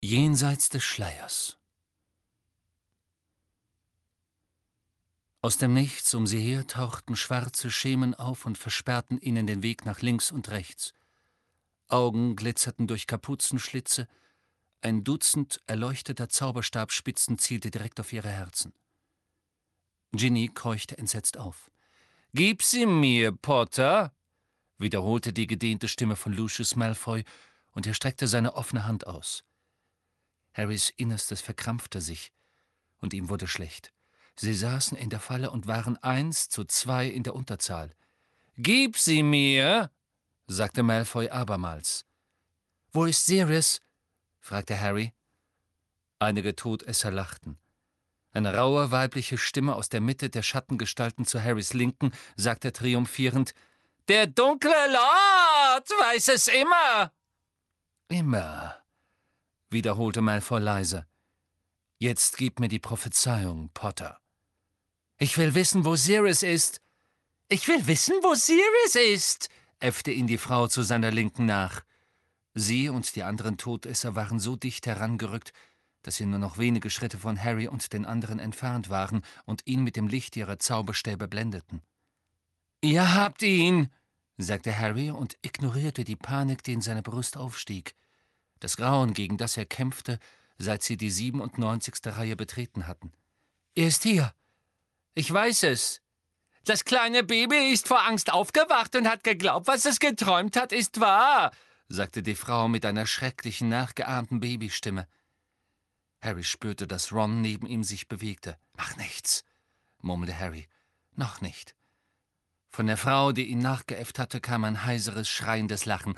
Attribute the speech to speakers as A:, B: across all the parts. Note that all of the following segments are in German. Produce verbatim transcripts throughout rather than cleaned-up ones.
A: Jenseits des Schleiers. Aus dem Nichts um sie her tauchten schwarze Schemen auf und versperrten ihnen den Weg nach links und rechts. Augen glitzerten durch Kapuzenschlitze, ein Dutzend erleuchteter Zauberstabspitzen zielte direkt auf ihre Herzen. Ginny keuchte entsetzt auf. »Gib sie mir, Potter«, wiederholte die gedehnte Stimme von Lucius Malfoy, und er streckte seine offene Hand aus. Harrys Innerstes verkrampfte sich, und ihm wurde schlecht. Sie saßen in der Falle und waren eins zu zwei in der Unterzahl. »Gib sie mir«, sagte Malfoy abermals. »Wo ist Sirius?« fragte Harry. Einige Todesser lachten. Eine raue weibliche Stimme aus der Mitte der Schattengestalten zu Harrys Linken sagte triumphierend: »Der dunkle Lord weiß es immer!« »Immer«, wiederholte Malfoy leise. »Jetzt gib mir die Prophezeiung, Potter.« »Ich will wissen, wo Sirius ist.« »Ich will wissen, wo Sirius ist«, äffte ihn die Frau zu seiner Linken nach. Sie und die anderen Todesser waren so dicht herangerückt, dass sie nur noch wenige Schritte von Harry und den anderen entfernt waren und ihn mit dem Licht ihrer Zauberstäbe blendeten. »Ihr habt ihn«, sagte Harry und ignorierte die Panik, die in seiner Brust aufstieg. Das Grauen, gegen das er kämpfte, seit sie die siebenundneunzigste Reihe betreten hatten. »Er ist hier. Ich weiß es. Das kleine Baby ist vor Angst aufgewacht und hat geglaubt, was es geträumt hat, ist wahr«, sagte die Frau mit einer schrecklichen, nachgeahmten Babystimme. Harry spürte, dass Ron neben ihm sich bewegte. »Mach nichts«, murmelte Harry. »Noch nicht.« Von der Frau, die ihn nachgeäfft hatte, kam ein heiseres, schreiendes Lachen.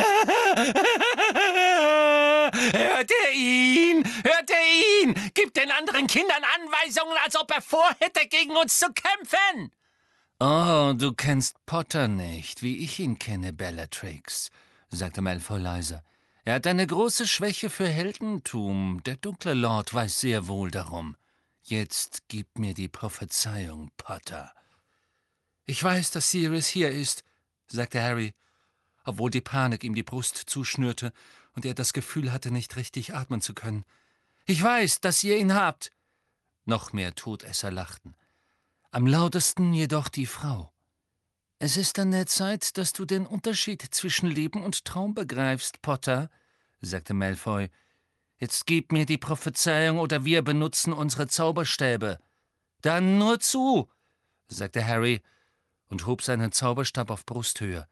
A: »Hört ihr ihn? Hört ihr ihn? Gibt den anderen Kindern Anweisungen, als ob er vorhätte, gegen uns zu kämpfen!« »Oh, du kennst Potter nicht, wie ich ihn kenne, Bellatrix«, sagte Malfoy leise. »Er hat eine große Schwäche für Heldentum. Der dunkle Lord weiß sehr wohl darum. Jetzt gib mir die Prophezeiung, Potter.« »Ich weiß, dass Sirius hier ist«, sagte Harry, obwohl die Panik ihm die Brust zuschnürte und er das Gefühl hatte, nicht richtig atmen zu können. »Ich weiß, dass ihr ihn habt.« Noch mehr Todesser lachten. Am lautesten jedoch die Frau. »Es ist an der Zeit, dass du den Unterschied zwischen Leben und Traum begreifst, Potter«, sagte Malfoy. »Jetzt gib mir die Prophezeiung, oder wir benutzen unsere Zauberstäbe.« »Dann nur zu«, sagte Harry und hob seinen Zauberstab auf Brusthöhe.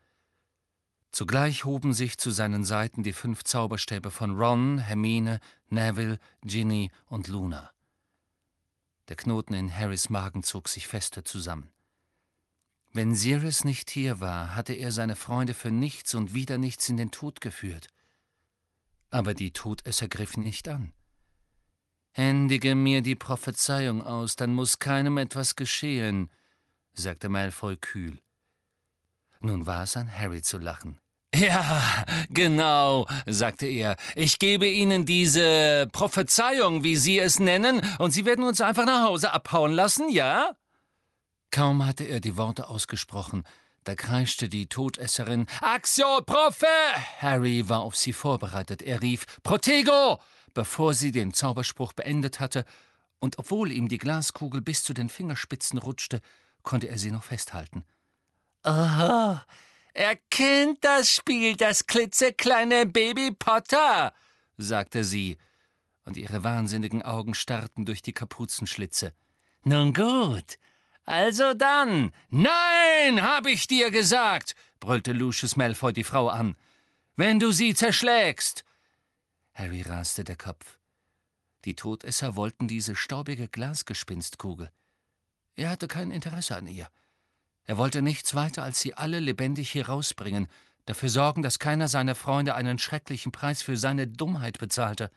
A: Zugleich hoben sich zu seinen Seiten die fünf Zauberstäbe von Ron, Hermine, Neville, Ginny und Luna. Der Knoten in Harrys Magen zog sich fester zusammen. Wenn Sirius nicht hier war, hatte er seine Freunde für nichts und wieder nichts in den Tod geführt. Aber die Todesser griffen nicht an. »Händige mir die Prophezeiung aus, dann muss keinem etwas geschehen«, sagte Malfoy kühl. Nun war es an Harry zu lachen. »Ja, genau«, sagte er. »Ich gebe Ihnen diese Prophezeiung, wie Sie es nennen, und Sie werden uns einfach nach Hause abhauen lassen, ja?« Kaum hatte er die Worte ausgesprochen, da kreischte die Todesserin »Actio Prophe!« Harry war auf sie vorbereitet. Er rief »Protego!«, bevor sie den Zauberspruch beendet hatte, und obwohl ihm die Glaskugel bis zu den Fingerspitzen rutschte, konnte er sie noch festhalten. »Aha, er kennt das Spiel, das klitzekleine Baby Potter«, sagte sie, und ihre wahnsinnigen Augen starrten durch die Kapuzenschlitze. »Nun gut, also dann.« »Nein, hab ich dir gesagt«, brüllte Lucius Malfoy die Frau an. »Wenn du sie zerschlägst!« Harry raste der Kopf. Die Todesser wollten diese staubige Glasgespinstkugel. Er hatte kein Interesse an ihr. Er wollte nichts weiter, als sie alle lebendig hier rausbringen, dafür sorgen, dass keiner seiner Freunde einen schrecklichen Preis für seine Dummheit bezahlte.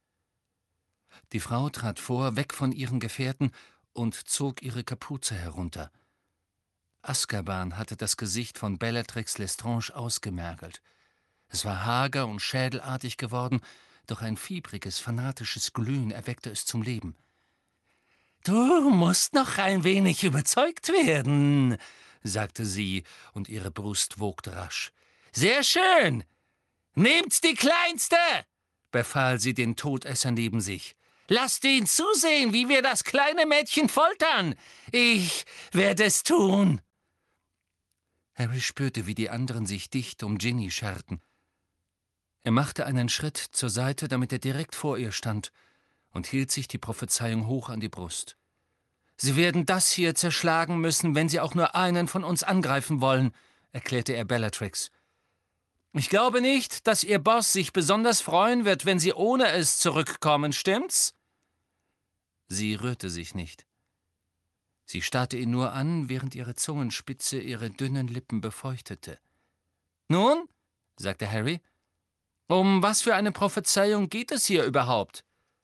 A: Die Frau trat vor, weg von ihren Gefährten, und zog ihre Kapuze herunter. Azkaban hatte das Gesicht von Bellatrix Lestrange ausgemergelt. Es war hager und schädelartig geworden, doch ein fiebriges, fanatisches Glühen erweckte es zum Leben. »Du musst noch ein wenig überzeugt werden«, sagte sie, und ihre Brust wogte rasch. »Sehr schön! Nehmt die Kleinste«, befahl sie den Todesser neben sich. »Lasst ihn zusehen, wie wir das kleine Mädchen foltern! Ich werde es tun!« Harry spürte, wie die anderen sich dicht um Ginny scharten. Er machte einen Schritt zur Seite, damit er direkt vor ihr stand, und hielt sich die Prophezeiung hoch an die Brust. »Sie werden das hier zerschlagen müssen, wenn Sie auch nur einen von uns angreifen wollen«, erklärte er Bellatrix. »Ich glaube nicht, dass Ihr Boss sich besonders freuen wird, wenn Sie ohne es zurückkommen, stimmt's?« Sie rührte sich nicht. Sie starrte ihn nur an, während ihre Zungenspitze ihre dünnen Lippen befeuchtete. »Nun«, sagte Harry, »um was für eine Prophezeiung geht es hier überhaupt?«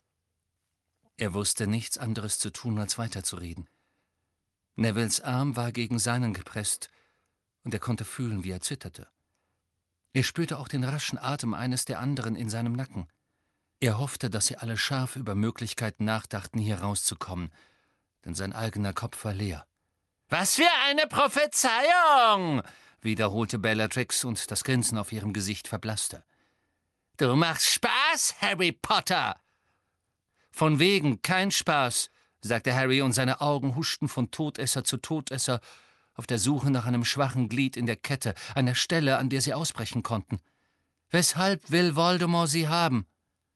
A: Er wusste nichts anderes zu tun, als weiterzureden. Nevilles Arm war gegen seinen gepresst, und er konnte fühlen, wie er zitterte. Er spürte auch den raschen Atem eines der anderen in seinem Nacken. Er hoffte, dass sie alle scharf über Möglichkeiten nachdachten, hier rauszukommen, denn sein eigener Kopf war leer. »Was für eine Prophezeiung!« wiederholte Bellatrix, und das Grinsen auf ihrem Gesicht verblasste. »Du machst Spaß, Harry Potter!« »Von wegen, kein Spaß«, sagte Harry, und seine Augen huschten von Todesser zu Todesser, auf der Suche nach einem schwachen Glied in der Kette, einer Stelle, an der sie ausbrechen konnten. »Weshalb will Voldemort sie haben?«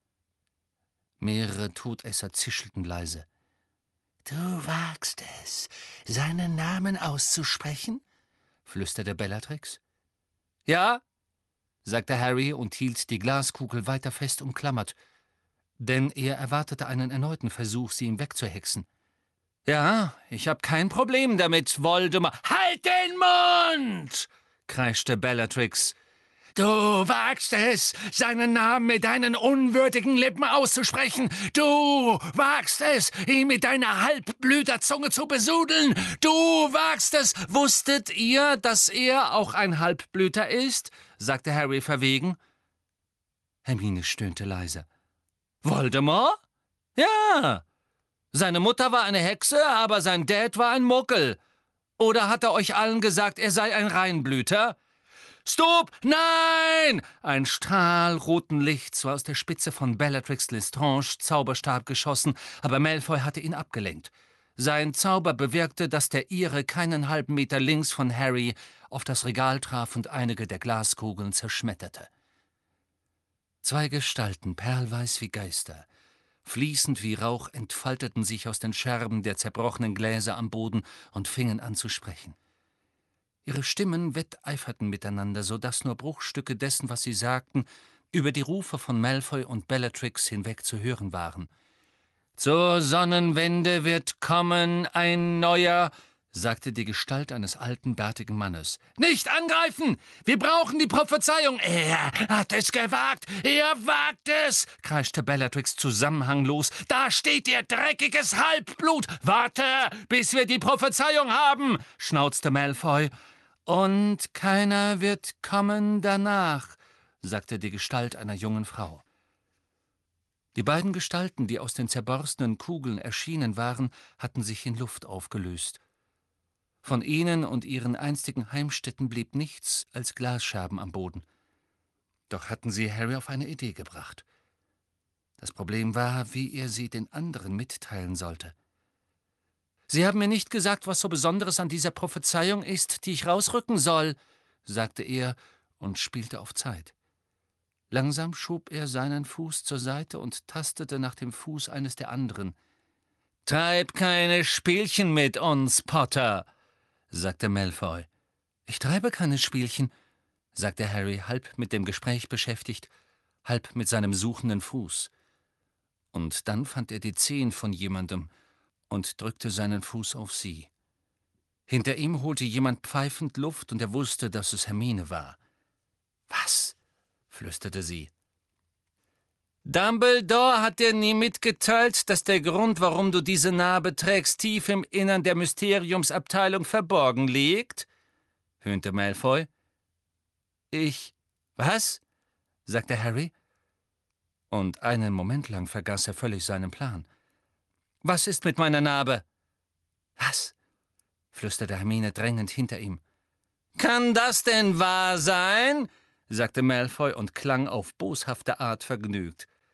A: Mehrere Todesser zischelten leise. »Du wagst es, seinen Namen auszusprechen?« flüsterte Bellatrix. »Ja«, sagte Harry und hielt die Glaskugel weiter fest umklammert, denn er erwartete einen erneuten Versuch, sie ihm wegzuhexen. »Ja, ich habe kein Problem damit, Voldemort...« »Halt den Mund!« kreischte Bellatrix. »Du wagst es, seinen Namen mit deinen unwürdigen Lippen auszusprechen! Du wagst es, ihn mit deiner Halbblüterzunge zu besudeln! Du wagst es! Wusstet ihr, dass er auch ein Halbblüter ist?« sagte Harry verwegen. Hermine stöhnte leise. »Voldemort? Ja! Seine Mutter war eine Hexe, aber sein Dad war ein Muggel. Oder hat er euch allen gesagt, er sei ein Reinblüter?« »Stop! Nein!« Ein Strahl roten Lichts war aus der Spitze von Bellatrix Lestrange Zauberstab geschossen, aber Malfoy hatte ihn abgelenkt. Sein Zauber bewirkte, dass der ihre keinen halben Meter links von Harry auf das Regal traf und einige der Glaskugeln zerschmetterte. Zwei Gestalten, perlweiß wie Geister, fließend wie Rauch, entfalteten sich aus den Scherben der zerbrochenen Gläser am Boden und fingen an zu sprechen. Ihre Stimmen wetteiferten miteinander, so dass nur Bruchstücke dessen, was sie sagten, über die Rufe von Malfoy und Bellatrix hinweg zu hören waren. »Zur Sonnenwende wird kommen ein neuer«, sagte die Gestalt eines alten, bärtigen Mannes. »Nicht angreifen! Wir brauchen die Prophezeiung!« »Er hat es gewagt! Er wagt es!« kreischte Bellatrix zusammenhanglos. »Da steht ihr dreckiges Halbblut! Warte, bis wir die Prophezeiung haben!« schnauzte Malfoy. »Und keiner wird kommen danach«, sagte die Gestalt einer jungen Frau. Die beiden Gestalten, die aus den zerborstenen Kugeln erschienen waren, hatten sich in Luft aufgelöst. Von ihnen und ihren einstigen Heimstätten blieb nichts als Glasscherben am Boden. Doch hatten sie Harry auf eine Idee gebracht. Das Problem war, wie er sie den anderen mitteilen sollte. »Sie haben mir nicht gesagt, was so Besonderes an dieser Prophezeiung ist, die ich rausrücken soll«, sagte er und spielte auf Zeit. Langsam schob er seinen Fuß zur Seite und tastete nach dem Fuß eines der anderen. »Treib keine Spielchen mit uns, Potter«, sagte Malfoy. »Ich treibe keine Spielchen«, sagte Harry, halb mit dem Gespräch beschäftigt, halb mit seinem suchenden Fuß. Und dann fand er die Zehen von jemandem und drückte seinen Fuß auf sie. Hinter ihm holte jemand pfeifend Luft, und er wusste, dass es Hermine war. »Was?« flüsterte sie. »Dumbledore hat dir nie mitgeteilt, dass der Grund, warum du diese Narbe trägst, tief im Innern der Mysteriumsabteilung verborgen liegt?« höhnte Malfoy. »Ich... was?« sagte Harry. Und einen Moment lang vergaß er völlig seinen Plan. »Was ist mit meiner Narbe?« »Was?« flüsterte Hermine drängend hinter ihm. »Kann das denn wahr sein?« sagte Malfoy und klang auf boshafte Art vergnügt.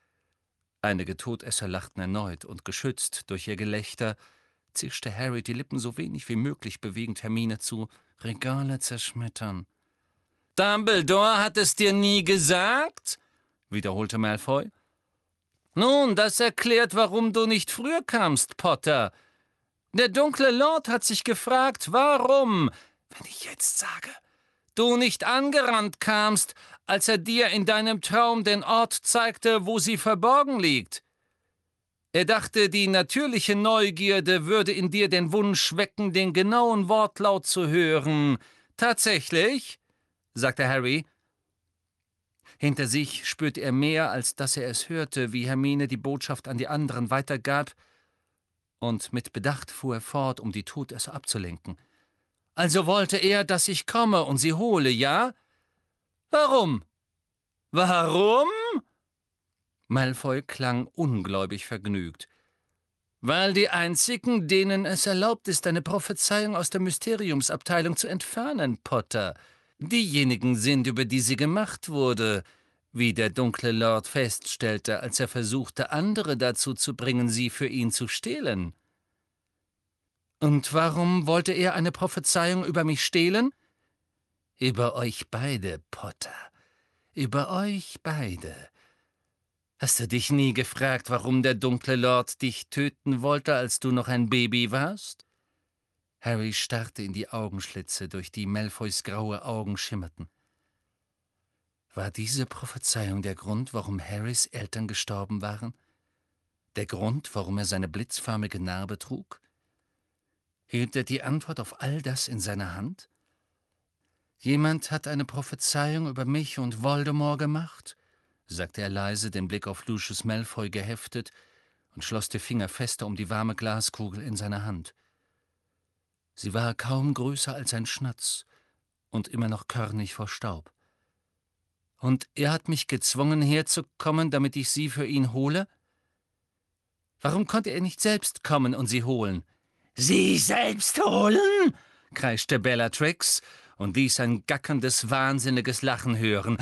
A: Einige Todesser lachten erneut, und geschützt durch ihr Gelächter zischte Harry, die Lippen so wenig wie möglich bewegend, Hermine zu: »Regale zerschmettern.« »Dumbledore hat es dir nie gesagt?« wiederholte Malfoy. »Nun, das erklärt, warum du nicht früher kamst, Potter. Der dunkle Lord hat sich gefragt, warum, wenn ich jetzt sage, du nicht angerannt kamst, als er dir in deinem Traum den Ort zeigte, wo sie verborgen liegt. Er dachte, die natürliche Neugierde würde in dir den Wunsch wecken, den genauen Wortlaut zu hören. Tatsächlich?« sagte Harry. Hinter sich spürte er mehr, als dass er es hörte, wie Hermine die Botschaft an die anderen weitergab, und mit Bedacht fuhr er fort, um die Todesser abzulenken. »Also wollte er, dass ich komme und sie hole, ja? Warum? Warum?« Malfoy klang ungläubig vergnügt. »Weil die einzigen, denen es erlaubt ist, eine Prophezeiung aus der Mysteriumsabteilung zu entfernen, Potter, diejenigen sind, über die sie gemacht wurde, wie der dunkle Lord feststellte, als er versuchte, andere dazu zu bringen, sie für ihn zu stehlen.« »Und warum wollte er eine Prophezeiung über mich stehlen?« »Über euch beide, Potter. Über euch beide. Hast du dich nie gefragt, warum der dunkle Lord dich töten wollte, als du noch ein Baby warst?« Harry starrte in die Augenschlitze, durch die Malfoys graue Augen schimmerten. War diese Prophezeiung der Grund, warum Harrys Eltern gestorben waren? Der Grund, warum er seine blitzförmige Narbe trug? Hielt er die Antwort auf all das in seiner Hand? »Jemand hat eine Prophezeiung über mich und Voldemort gemacht«, sagte er leise, den Blick auf Lucius Malfoy geheftet, und schloss die Finger fester um die warme Glaskugel in seiner Hand. Sie war kaum größer als ein Schnatz und immer noch körnig vor Staub. »Und er hat mich gezwungen, herzukommen, damit ich sie für ihn hole? Warum konnte er nicht selbst kommen und sie holen?« »Sie selbst holen?« kreischte Bellatrix und ließ ein gackerndes, wahnsinniges Lachen hören.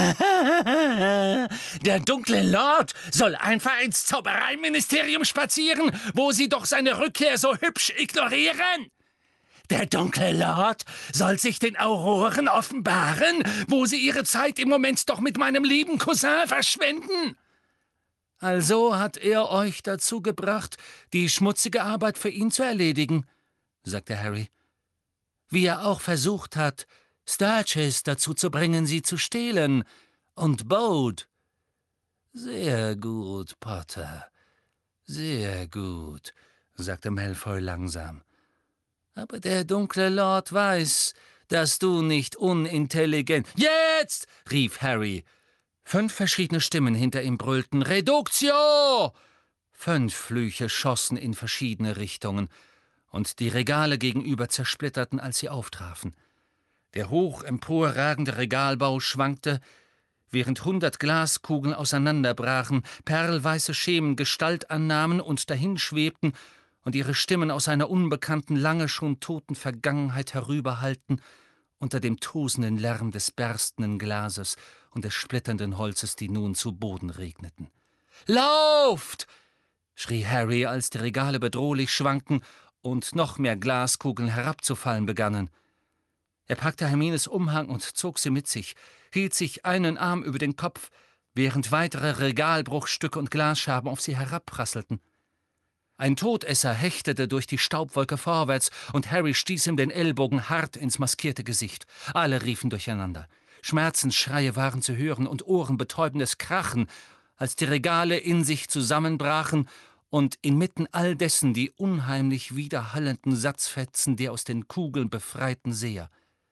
A: »Der dunkle Lord soll einfach ins Zaubereiministerium spazieren, wo sie doch seine Rückkehr so hübsch ignorieren? Der dunkle Lord soll sich den Auroren offenbaren, wo sie ihre Zeit im Moment doch mit meinem lieben Cousin verschwenden? Also hat er euch dazu gebracht, die schmutzige Arbeit für ihn zu erledigen«, sagte Harry. »Wie er auch versucht hat, Sturgis dazu zu bringen, sie zu stehlen. Und Bode.« »Sehr gut, Potter, sehr gut«, sagte Malfoy langsam. »Aber der dunkle Lord weiß, dass du nicht unintelligent...« »Jetzt!« rief Harry. Fünf verschiedene Stimmen hinter ihm brüllten »Reductio!« Fünf Flüche schossen in verschiedene Richtungen, und die Regale gegenüber zersplitterten, als sie auftrafen. Der hoch emporragende Regalbau schwankte, während hundert Glaskugeln auseinanderbrachen, perlweiße Schemen Gestalt annahmen und dahinschwebten und ihre Stimmen aus einer unbekannten, lange schon toten Vergangenheit herüberhallten, unter dem tosenden Lärm des berstenden Glases und des splitternden Holzes, die nun zu Boden regneten. »Lauft!« schrie Harry, als die Regale bedrohlich schwanken und noch mehr Glaskugeln herabzufallen begannen. Er packte Hermines Umhang und zog sie mit sich, hielt sich einen Arm über den Kopf, während weitere Regalbruchstücke und Glasscherben auf sie herabprasselten. Ein Todesser hechtete durch die Staubwolke vorwärts, und Harry stieß ihm den Ellbogen hart ins maskierte Gesicht. Alle riefen durcheinander. Schmerzensschreie waren zu hören und ohrenbetäubendes Krachen, als die Regale in sich zusammenbrachen und inmitten all dessen die unheimlich widerhallenden Satzfetzen der aus den Kugeln befreiten Seher.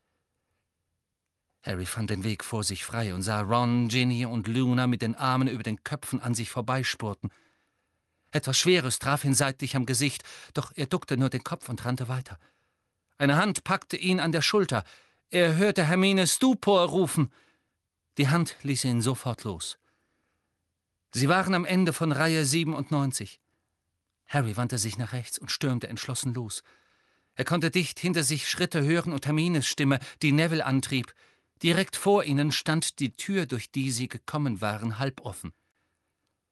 A: Harry fand den Weg vor sich frei und sah Ron, Ginny und Luna mit den Armen über den Köpfen an sich vorbeispurten. Etwas Schweres traf ihn seitlich am Gesicht, doch er duckte nur den Kopf und rannte weiter. Eine Hand packte ihn an der Schulter. Er hörte Hermine Stupor rufen. Die Hand ließ ihn sofort los. Sie waren am Ende von Reihe siebenundneunzig. Harry wandte sich nach rechts und stürmte entschlossen los. Er konnte dicht hinter sich Schritte hören und Hermines Stimme, die Neville antrieb. Direkt vor ihnen stand die Tür, durch die sie gekommen waren, halboffen.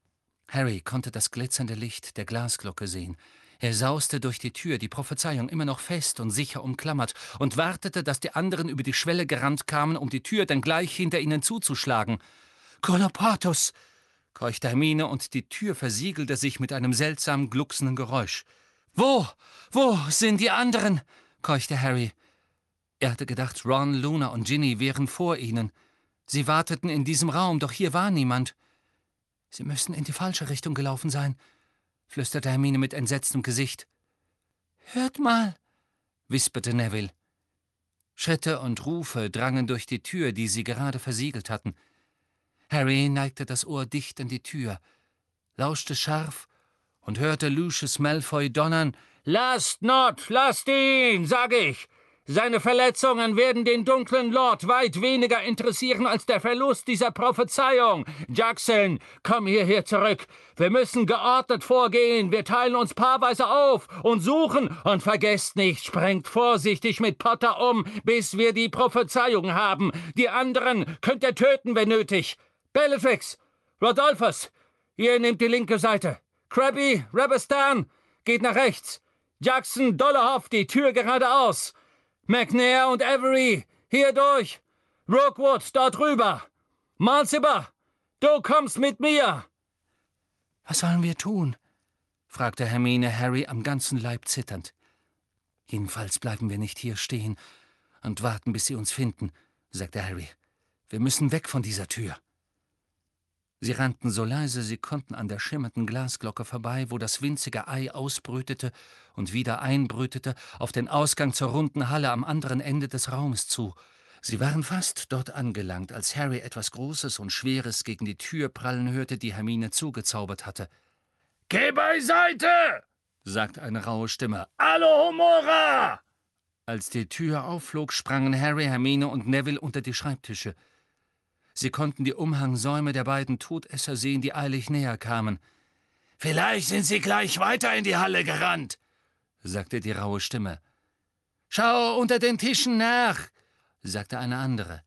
A: Harry konnte das glitzernde Licht der Glasglocke sehen. Er sauste durch die Tür, die Prophezeiung immer noch fest und sicher umklammert, und wartete, dass die anderen über die Schwelle gerannt kamen, um die Tür dann gleich hinter ihnen zuzuschlagen. »Colopatus«, keuchte Hermine, und die Tür versiegelte sich mit einem seltsam glucksenden Geräusch. »Wo, wo sind die anderen?« keuchte Harry. Er hatte gedacht, Ron, Luna und Ginny wären vor ihnen. Sie warteten in diesem Raum, doch hier war niemand. »Sie müssen in die falsche Richtung gelaufen sein«, flüsterte Hermine mit entsetztem Gesicht. »Hört mal«, wisperte Neville. Schritte und Rufe drangen durch die Tür, die sie gerade versiegelt hatten. Harry neigte das Ohr dicht an die Tür, lauschte scharf und hörte Lucius Malfoy donnern: »Lasst Nott, lasst ihn, sag ich! Seine Verletzungen werden den dunklen Lord weit weniger interessieren als der Verlust dieser Prophezeiung. Jackson, komm hierher zurück. Wir müssen geordnet vorgehen. Wir teilen uns paarweise auf und suchen. Und vergesst nicht, sprengt vorsichtig mit Potter um, bis wir die Prophezeiung haben. Die anderen könnt ihr töten, wenn nötig. Bellatrix, Rodolphus, ihr nehmt die linke Seite. Crabbe, Rabastan, geht nach rechts. Jackson, Dolohov, die Tür geradeaus. McNair und Avery, hier durch. Rookwood, dort rüber. Malziber, du kommst mit mir. »Was sollen wir tun?« fragte Hermine Harry am ganzen Leib zitternd. »Jedenfalls bleiben wir nicht hier stehen und warten, bis sie uns finden«, sagte Harry. »Wir müssen weg von dieser Tür.« Sie rannten so leise sie konnten an der schimmernden Glasglocke vorbei, wo das winzige Ei ausbrütete und wieder einbrütete, auf den Ausgang zur runden Halle am anderen Ende des Raumes zu. Sie waren fast dort angelangt, als Harry etwas Großes und Schweres gegen die Tür prallen hörte, die Hermine zugezaubert hatte. »Geh beiseite«, sagte eine raue Stimme. »Alohomora!« Als die Tür aufflog, sprangen Harry, Hermine und Neville unter die Schreibtische. Sie konnten die Umhangsäume der beiden Todesser sehen, die eilig näher kamen. »Vielleicht sind sie gleich weiter in die Halle gerannt«, sagte die raue Stimme. »Schau unter den Tischen nach«, sagte eine andere.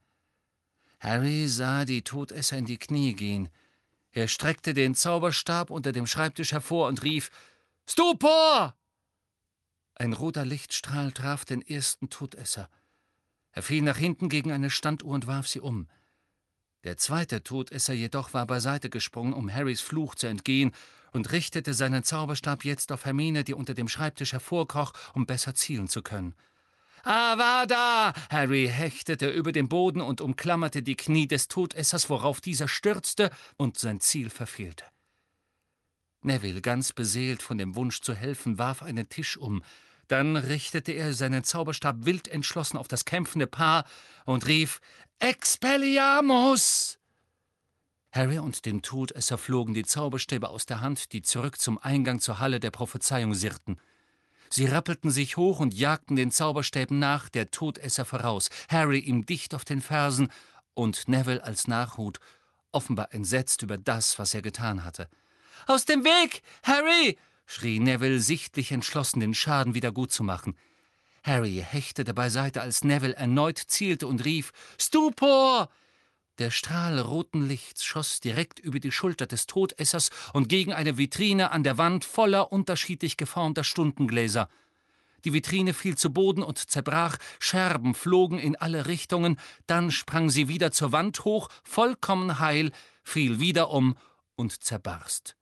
A: Harry sah die Todesser in die Knie gehen. Er streckte den Zauberstab unter dem Schreibtisch hervor und rief: »Stupor!« Ein roter Lichtstrahl traf den ersten Todesser. Er fiel nach hinten gegen eine Standuhr und warf sie um. Der zweite Todesser jedoch war beiseite gesprungen, um Harrys Fluch zu entgehen, und richtete seinen Zauberstab jetzt auf Hermine, die unter dem Schreibtisch hervorkroch, um besser zielen zu können. »Avada!« Harry hechtete über den Boden und umklammerte die Knie des Todessers, worauf dieser stürzte und sein Ziel verfehlte. Neville, ganz beseelt von dem Wunsch zu helfen, warf einen Tisch um. Dann richtete er seinen Zauberstab wild entschlossen auf das kämpfende Paar und rief: »Expelliarmus!« Harry und dem Todesser flogen die Zauberstäbe aus der Hand, die zurück zum Eingang zur Halle der Prophezeiung sirrten. Sie rappelten sich hoch und jagten den Zauberstäben nach, der Todesser voraus, Harry ihm dicht auf den Fersen und Neville als Nachhut, offenbar entsetzt über das, was er getan hatte. »Aus dem Weg, Harry!« schrie Neville, sichtlich entschlossen, den Schaden wieder gutzumachen. Harry hechtete beiseite, als Neville erneut zielte und rief: »Stupor!« Der Strahl roten Lichts schoss direkt über die Schulter des Todessers und gegen eine Vitrine an der Wand voller unterschiedlich geformter Stundengläser. Die Vitrine fiel zu Boden und zerbrach, Scherben flogen in alle Richtungen, dann sprang sie wieder zur Wand hoch, vollkommen heil, fiel wieder um und zerbarst.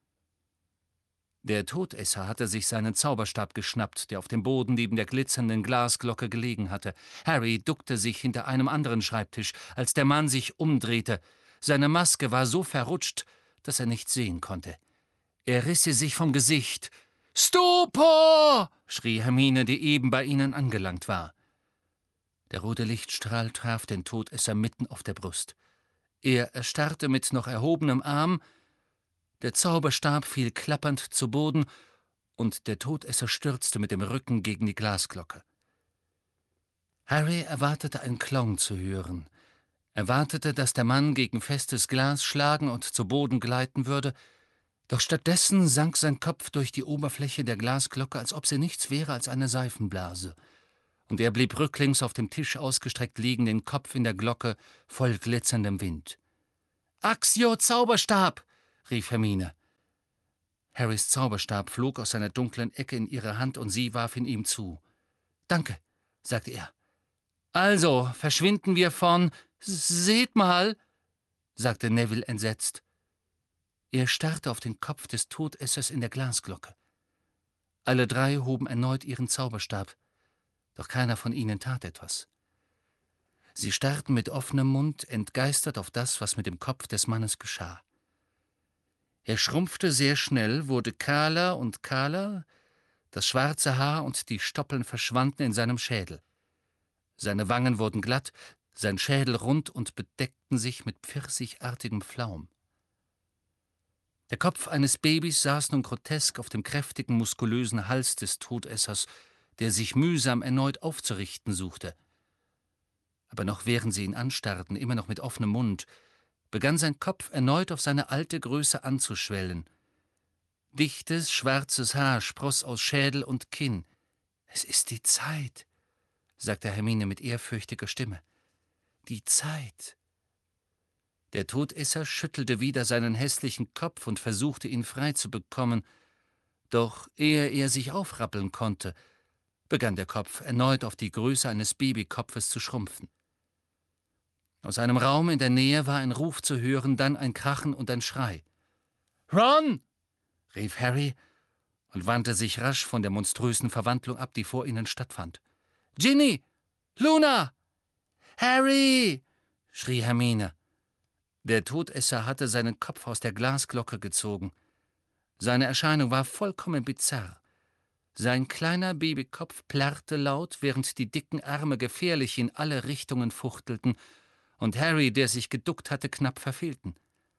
A: Der Todesser hatte sich seinen Zauberstab geschnappt, der auf dem Boden neben der glitzernden Glasglocke gelegen hatte. Harry duckte sich hinter einem anderen Schreibtisch, als der Mann sich umdrehte. Seine Maske war so verrutscht, dass er nichts sehen konnte. Er riss sie sich vom Gesicht. »Stupor!« schrie Hermine, die eben bei ihnen angelangt war. Der rote Lichtstrahl traf den Todesser mitten auf der Brust. Er erstarrte mit noch erhobenem Arm. Der Zauberstab fiel klappernd zu Boden, und der Todesser stürzte mit dem Rücken gegen die Glasglocke. Harry erwartete, ein Klong zu hören. Er wartete, dass der Mann gegen festes Glas schlagen und zu Boden gleiten würde, doch stattdessen sank sein Kopf durch die Oberfläche der Glasglocke, als ob sie nichts wäre als eine Seifenblase, und er blieb rücklings auf dem Tisch ausgestreckt liegen, den Kopf in der Glocke, voll glitzerndem Wind. »Accio Zauberstab!« rief Hermine.
B: Harrys Zauberstab flog aus seiner dunklen Ecke in ihre Hand und sie warf ihn ihm zu. »Danke«, sagte er. »Also, verschwinden wir von... Seht mal«, sagte Neville entsetzt. Er starrte auf den Kopf des Todessers in der Glasglocke. Alle drei hoben erneut ihren Zauberstab, doch keiner von ihnen tat etwas. Sie starrten mit offenem Mund, entgeistert auf das, was mit dem Kopf des Mannes geschah. Er schrumpfte sehr schnell, wurde kahler und kahler, das schwarze Haar und die Stoppeln verschwanden in seinem Schädel. Seine Wangen wurden glatt, sein Schädel rund und bedeckten sich mit pfirsichartigem Flaum. Der Kopf eines Babys saß nun grotesk auf dem kräftigen, muskulösen Hals des Todessers, der sich mühsam erneut aufzurichten suchte. Aber noch während sie ihn anstarrten, immer noch mit offenem Mund, begann sein Kopf erneut auf seine alte Größe anzuschwellen. Dichtes, schwarzes Haar spross aus Schädel und Kinn. »Es ist die Zeit«, sagte Hermine mit ehrfürchtiger Stimme. »Die Zeit.« Der Todesser schüttelte wieder seinen hässlichen Kopf und versuchte, ihn frei zu bekommen. Doch ehe er sich aufrappeln konnte, begann der Kopf erneut auf die Größe eines Babykopfes zu schrumpfen. Aus einem Raum in der Nähe war ein Ruf zu hören, dann ein Krachen und ein Schrei. »Ron!« rief Harry und wandte sich rasch von der monströsen Verwandlung ab, die vor ihnen stattfand. »Ginny! Luna! Harry!« schrie Hermine. Der Todesser hatte seinen Kopf aus der Glasglocke gezogen. Seine Erscheinung war vollkommen bizarr. Sein kleiner Babykopf plärrte laut, während die dicken Arme gefährlich in alle Richtungen fuchtelten und Harry, der sich geduckt hatte, knapp verfehlten.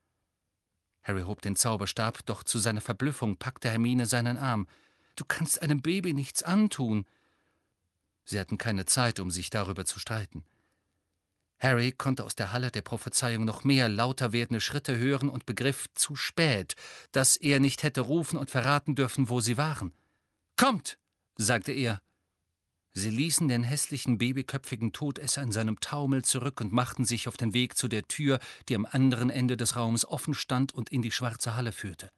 B: Harry hob den Zauberstab, doch zu seiner Verblüffung packte Hermine seinen Arm. »Du kannst einem Baby nichts antun.« Sie hatten keine Zeit, um sich darüber zu streiten. Harry konnte aus der Halle der Prophezeiung noch mehr lauter werdende Schritte hören und begriff zu spät, dass er nicht hätte rufen und verraten dürfen, wo sie waren. »Kommt«, sagte er. Sie ließen den hässlichen, babyköpfigen Todesser in seinem Taumel zurück und machten sich auf den Weg zu der Tür, die am anderen Ende des Raums offen stand und in die schwarze Halle führte.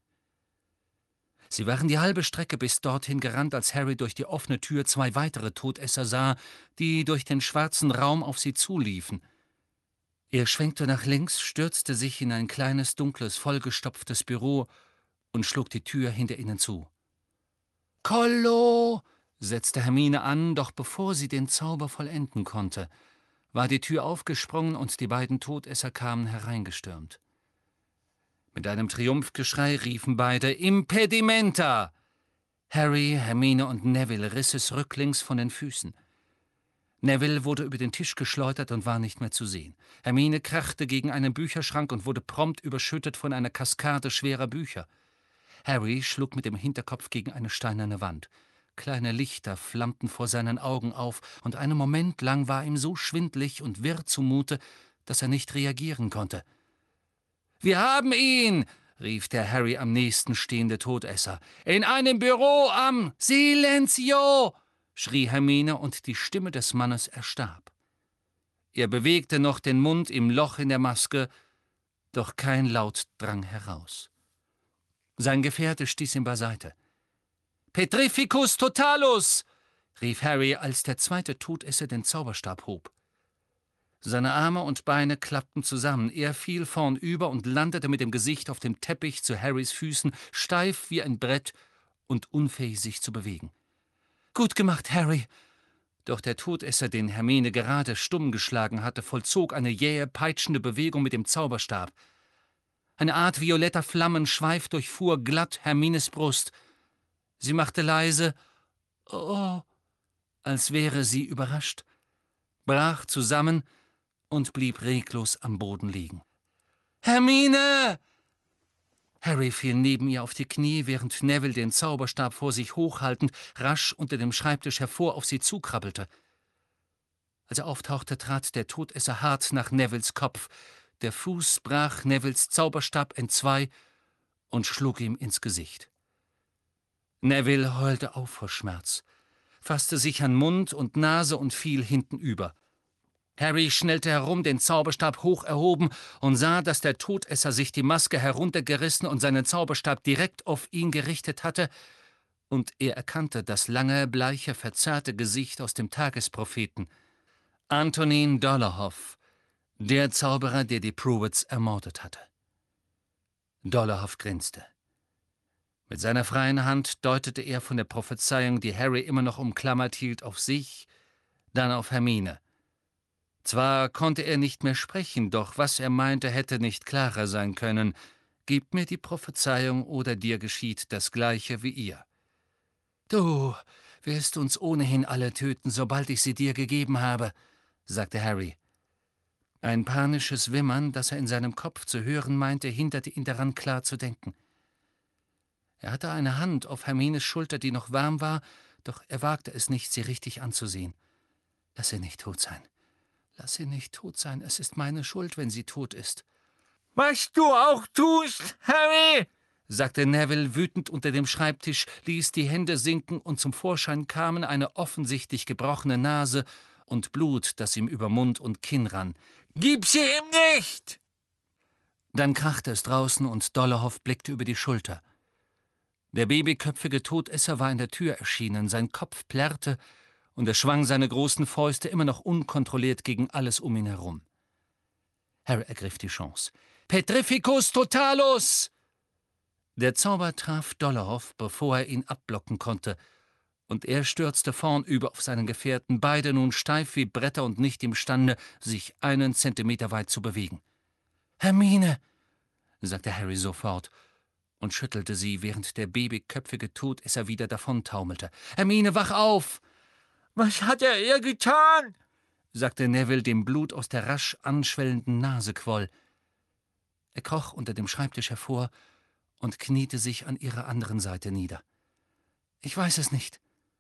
B: Sie waren die halbe Strecke bis dorthin gerannt, als Harry durch die offene Tür zwei weitere Todesser sah, die durch den schwarzen Raum auf sie zuliefen. Er schwenkte nach links, stürzte sich in ein kleines, dunkles, vollgestopftes Büro und schlug die Tür hinter ihnen zu. »Kollo«, setzte Hermine an, doch bevor sie den Zauber vollenden konnte, war die Tür aufgesprungen und die beiden Todesser kamen hereingestürmt. Mit einem Triumphgeschrei riefen beide »Impedimenta!« Harry, Hermine und Neville riss es rücklings von den Füßen. Neville wurde über den Tisch geschleudert und war nicht mehr zu sehen. Hermine krachte gegen einen Bücherschrank und wurde prompt überschüttet von einer Kaskade schwerer Bücher. Harry schlug mit dem Hinterkopf gegen eine steinerne Wand. Kleine Lichter flammten vor seinen Augen auf, und einen Moment lang war ihm so schwindlig und wirr zumute, dass er nicht reagieren konnte. »Wir haben ihn«, rief der Harry am nächsten stehende Todesser. »In einem Büro am Silenzio«, schrie Hermine, und die Stimme des Mannes erstarb. Er bewegte noch den Mund im Loch in der Maske, doch kein Laut drang heraus. Sein Gefährte stieß ihn beiseite. »Petrificus totalus«, rief Harry, als der zweite Todesser den Zauberstab hob. Seine Arme und Beine klappten zusammen, er fiel vornüber und landete mit dem Gesicht auf dem Teppich zu Harrys Füßen, steif wie ein Brett und unfähig, sich zu bewegen. »Gut gemacht, Harry!« Doch der Todesser, den Hermine gerade stumm geschlagen hatte, vollzog eine jähe, peitschende Bewegung mit dem Zauberstab. Eine Art violetter Flammenschweif durchfuhr glatt Hermines Brust. Sie machte leise »Oh«, als wäre sie überrascht, brach zusammen und blieb reglos am Boden liegen. »Hermine!« Harry fiel neben ihr auf die Knie, während Neville, den Zauberstab vor sich hochhaltend, rasch unter dem Schreibtisch hervor auf sie zukrabbelte. Als er auftauchte, trat der Todesser hart nach Nevilles Kopf. Der Fuß brach Nevilles Zauberstab entzwei und schlug ihm ins Gesicht. Neville heulte auf vor Schmerz, fasste sich an Mund und Nase und fiel hintenüber. Harry schnellte herum, den Zauberstab hoch erhoben und sah, dass der Todesser sich die Maske heruntergerissen und seinen Zauberstab direkt auf ihn gerichtet hatte, und er erkannte das lange, bleiche, verzerrte Gesicht aus dem Tagespropheten. Antonin Dolohov, der Zauberer, der die Prewetts ermordet hatte. Dolohov grinste. Mit seiner freien Hand deutete er von der Prophezeiung, die Harry immer noch umklammert hielt, auf sich, dann auf Hermine. Zwar konnte er nicht mehr sprechen, doch was er meinte, hätte nicht klarer sein können. »Gib mir die Prophezeiung, oder dir geschieht das Gleiche wie ihr.« »Du wirst uns ohnehin alle töten, sobald ich sie dir gegeben habe«, sagte Harry. Ein panisches Wimmern, das er in seinem Kopf zu hören meinte, hinderte ihn daran, klar zu denken. Er hatte eine Hand auf Hermines Schulter, die noch warm war, doch er wagte es nicht, sie richtig anzusehen. »Lass sie nicht tot sein. Lass sie nicht tot sein. Es ist meine Schuld, wenn sie tot ist.«
C: »Was du auch tust, Harry«,
B: sagte Neville wütend unter dem Schreibtisch, ließ die Hände sinken und zum Vorschein kamen eine offensichtlich gebrochene Nase und Blut, das ihm über Mund und Kinn rann.
C: »Gib sie ihm nicht!«
B: Dann krachte es draußen und Dolohov blickte über die Schulter. Der babyköpfige Todesser war in der Tür erschienen, sein Kopf plärrte und er schwang seine großen Fäuste immer noch unkontrolliert gegen alles um ihn herum. Harry ergriff die Chance. »Petrificus totalus!« Der Zauber traf Dolohov, bevor er ihn abblocken konnte, und er stürzte vornüber auf seinen Gefährten, beide nun steif wie Bretter und nicht imstande, sich einen Zentimeter weit zu bewegen. »Hermine«, sagte Harry sofort und schüttelte sie, während der babyköpfige Todesser wieder davontaumelte. »Hermine, wach auf!«
C: »Was hat er ihr getan?«
B: sagte Neville, dem Blut aus der rasch anschwellenden Nase quoll. Er kroch unter dem Schreibtisch hervor und kniete sich an ihrer anderen Seite nieder. »Ich weiß es nicht.«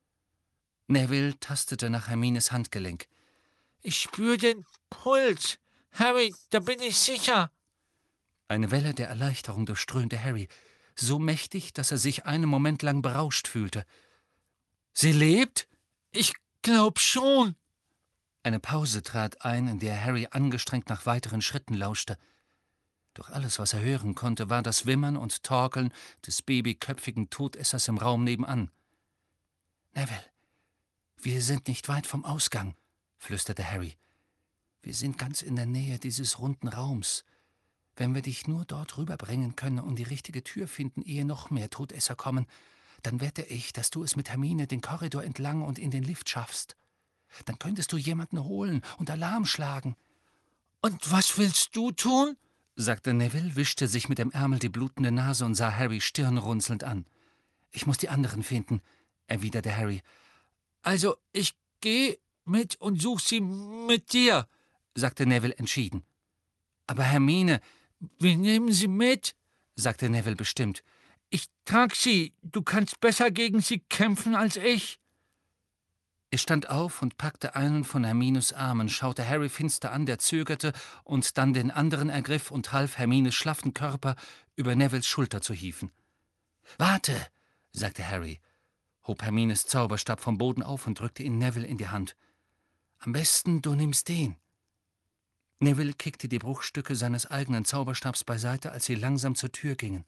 B: Neville tastete nach Hermines Handgelenk.
C: »Ich spüre den Puls. Harry, da bin ich sicher.«
B: Eine Welle der Erleichterung durchströmte Harry, so mächtig, dass er sich einen Moment lang berauscht fühlte. »Sie lebt?«
C: »Ich glaub schon.«
B: Eine Pause trat ein, in der Harry angestrengt nach weiteren Schritten lauschte. Doch alles, was er hören konnte, war das Wimmern und Torkeln des babyköpfigen Todessers im Raum nebenan. »Neville, wir sind nicht weit vom Ausgang«, flüsterte Harry. »Wir sind ganz in der Nähe dieses runden Raums. Wenn wir dich nur dort rüberbringen können und die richtige Tür finden, ehe noch mehr Todesser kommen, dann wette ich, dass du es mit Hermine den Korridor entlang und in den Lift schaffst. Dann könntest du jemanden holen und Alarm schlagen.«
C: »Und was willst du tun?«
B: sagte Neville, wischte sich mit dem Ärmel die blutende Nase und sah Harry stirnrunzelnd an. »Ich muss die anderen finden«, erwiderte Harry.
C: »Also, ich gehe mit und such sie mit dir«,
B: sagte Neville entschieden. »Aber Hermine...«
C: »Wir nehmen sie mit«,
B: sagte Neville bestimmt.
C: »Ich trag sie. Du kannst besser gegen sie kämpfen als ich.«
B: Er stand auf und packte einen von Hermines Armen, schaute Harry finster an, der zögerte und dann den anderen ergriff und half, Hermines schlaffen Körper über Nevilles Schulter zu hieven. »Warte«, sagte Harry, hob Hermines Zauberstab vom Boden auf und drückte ihn Neville in die Hand. »Am besten, du nimmst den.« Neville kickte die Bruchstücke seines eigenen Zauberstabs beiseite, als sie langsam zur Tür gingen.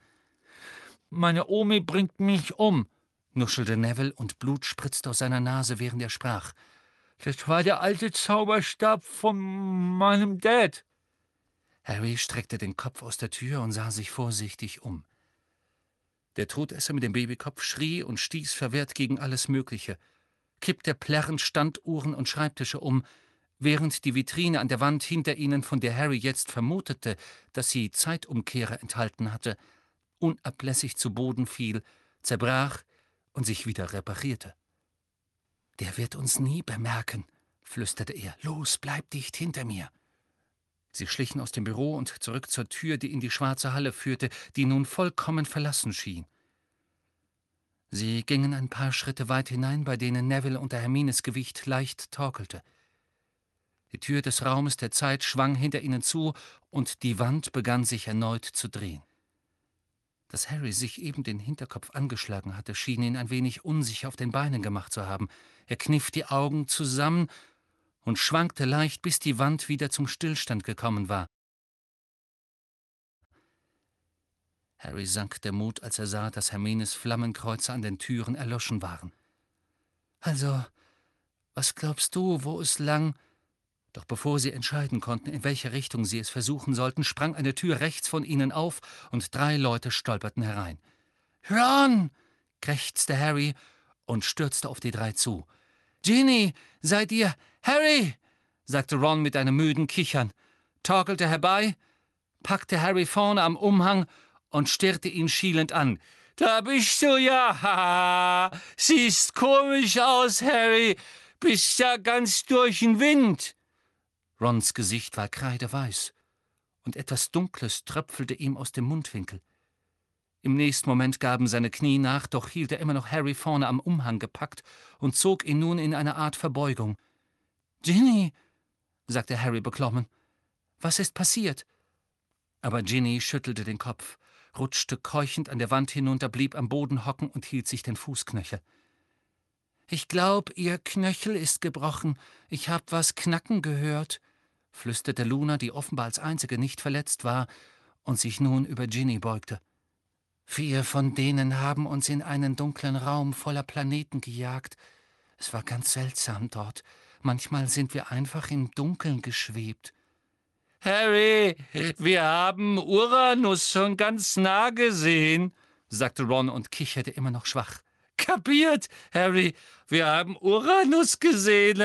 C: »Meine Omi bringt mich um«,
B: nuschelte Neville, und Blut spritzte aus seiner Nase, während er sprach.
C: »Das war der alte Zauberstab von meinem Dad.«
B: Harry streckte den Kopf aus der Tür und sah sich vorsichtig um. Der Todesser mit dem Babykopf schrie und stieß verwirrt gegen alles Mögliche, kippte plärrend Standuhren und Schreibtische um, während die Vitrine an der Wand hinter ihnen, von der Harry jetzt vermutete, dass sie Zeitumkehrer enthalten hatte, unablässig zu Boden fiel, zerbrach und sich wieder reparierte. »Der wird uns nie bemerken«, flüsterte er. »Los, bleib dicht hinter mir.« Sie schlichen aus dem Büro und zurück zur Tür, die in die schwarze Halle führte, die nun vollkommen verlassen schien. Sie gingen ein paar Schritte weit hinein, bei denen Neville unter Hermines Gewicht leicht torkelte. Die Tür des Raumes der Zeit schwang hinter ihnen zu, und die Wand begann sich erneut zu drehen. Dass Harry sich eben den Hinterkopf angeschlagen hatte, schien ihn ein wenig unsicher auf den Beinen gemacht zu haben. Er kniff die Augen zusammen und schwankte leicht, bis die Wand wieder zum Stillstand gekommen war. Harry sank der Mut, als er sah, dass Hermines Flammenkreuze an den Türen erloschen waren. »Also, was glaubst du, wo es lang?« Doch bevor sie entscheiden konnten, in welche Richtung sie es versuchen sollten, sprang eine Tür rechts von ihnen auf und drei Leute stolperten herein. »Ron!« krächzte Harry und stürzte auf die drei zu. »Ginny, seid ihr... Harry!« sagte Ron mit einem müden Kichern, torkelte herbei, packte Harry vorne am Umhang und starrte ihn schielend an. »Da bist du ja! Haha! Siehst komisch aus, Harry! Bist ja ganz durch den Wind!« Rons Gesicht war kreideweiß, und etwas Dunkles tröpfelte ihm aus dem Mundwinkel. Im nächsten Moment gaben seine Knie nach, doch hielt er immer noch Harry vorne am Umhang gepackt und zog ihn nun in eine Art Verbeugung. »Ginny«, sagte Harry beklommen, »was ist passiert?« Aber Ginny schüttelte den Kopf, rutschte keuchend an der Wand hinunter, blieb am Boden hocken und hielt sich den Fußknöchel. »Ich glaub, ihr Knöchel ist gebrochen. Ich hab was knacken gehört«, flüsterte Luna, die offenbar als einzige nicht verletzt war und sich nun über Ginny beugte. »Vier von denen haben uns in einen dunklen Raum voller Planeten gejagt. Es war ganz seltsam dort. Manchmal sind wir einfach im Dunkeln geschwebt.« »Harry, wir haben Uranus schon ganz nah gesehen«, sagte Ron und kicherte immer noch schwach. »Kapiert, Harry, wir haben Uranus gesehen.«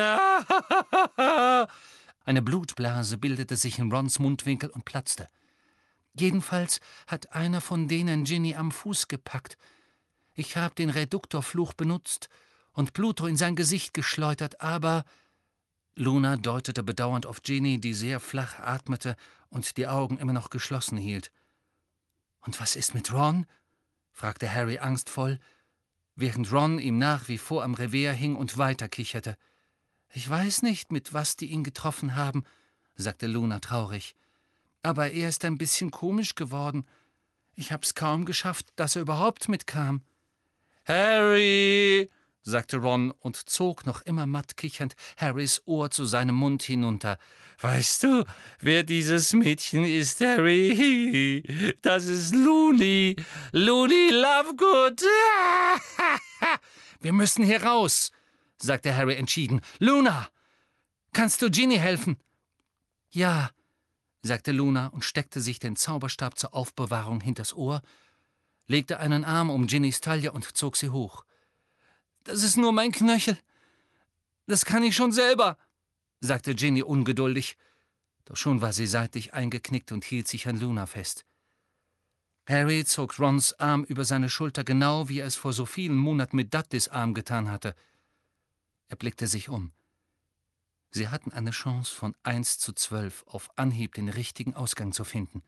B: Eine Blutblase bildete sich in Rons Mundwinkel und platzte. »Jedenfalls hat einer von denen Ginny am Fuß gepackt. Ich habe den Reduktorfluch benutzt und Pluto in sein Gesicht geschleudert, aber...« Luna deutete bedauernd auf Ginny, die sehr flach atmete und die Augen immer noch geschlossen hielt. »Und was ist mit Ron?« fragte Harry angstvoll, während Ron ihm nach wie vor am Revers hing und weiterkicherte. »Ich weiß nicht, mit was die ihn getroffen haben«, sagte Luna traurig. »Aber er ist ein bisschen komisch geworden. Ich hab's kaum geschafft, dass er überhaupt mitkam.« »Harry«, sagte Ron und zog, noch immer matt kichernd, Harrys Ohr zu seinem Mund hinunter. »Weißt du, wer dieses Mädchen ist, Harry? Das ist Looney. Looney Lovegood.« »Wir müssen hier raus«, sagte Harry entschieden. »Luna, kannst du Ginny helfen?« »Ja«, sagte Luna und steckte sich den Zauberstab zur Aufbewahrung hinters Ohr, legte einen Arm um Ginnys Taille und zog sie hoch. »Das ist nur mein Knöchel. Das kann ich schon selber«, sagte Ginny ungeduldig. Doch schon war sie seitlich eingeknickt und hielt sich an Luna fest. Harry zog Rons Arm über seine Schulter, genau wie er es vor so vielen Monaten mit Dudleys Arm getan hatte. Er blickte sich um. Sie hatten eine Chance von eins zu zwölf, auf Anhieb den richtigen Ausgang zu finden.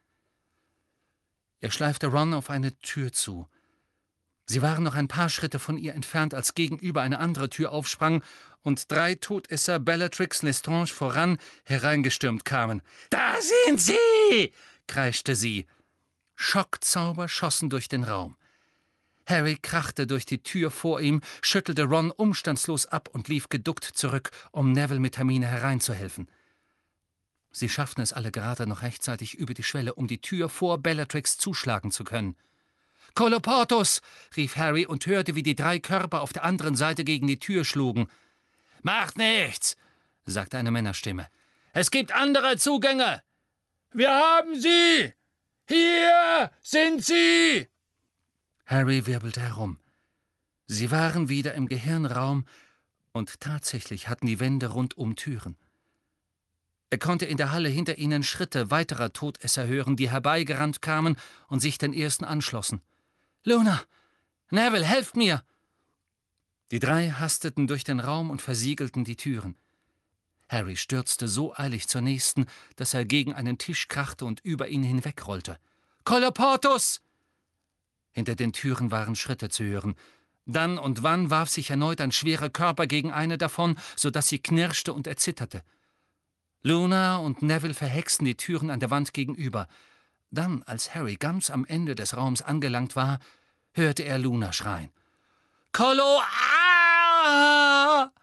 B: Er schleifte Ron auf eine Tür zu. Sie waren noch ein paar Schritte von ihr entfernt, als gegenüber eine andere Tür aufsprang und drei Todesser Bellatrix Lestrange voran hereingestürmt kamen. »Da sind sie!« kreischte sie. Schockzauber schossen durch den Raum. Harry krachte durch die Tür vor ihm, schüttelte Ron umstandslos ab und lief geduckt zurück, um Neville mit Hermine hereinzuhelfen. Sie schafften es alle gerade noch rechtzeitig über die Schwelle, um die Tür vor Bellatrix zuschlagen zu können. »Kolloportus«, rief Harry und hörte, wie die drei Körper auf der anderen Seite gegen die Tür schlugen. »Macht nichts«, sagte eine Männerstimme. »Es gibt andere Zugänge.« »Wir haben sie! Hier sind sie!« Harry wirbelte herum. Sie waren wieder im Gehirnraum, und tatsächlich hatten die Wände rundum Türen. Er konnte in der Halle hinter ihnen Schritte weiterer Todesser hören, die herbeigerannt kamen und sich den ersten anschlossen. »Luna! Neville, helft mir!« Die drei hasteten durch den Raum und versiegelten die Türen. Harry stürzte so eilig zur nächsten, dass er gegen einen Tisch krachte und über ihn hinwegrollte. »Kolloportus!« Hinter den Türen waren Schritte zu hören. Dann und wann warf sich erneut ein schwerer Körper gegen eine davon, so dass sie knirschte und erzitterte. Luna und Neville verhexten die Türen an der Wand gegenüber. Dann, als Harry ganz am Ende des Raums angelangt war, hörte er Luna schreien. »Kollo! Ah!«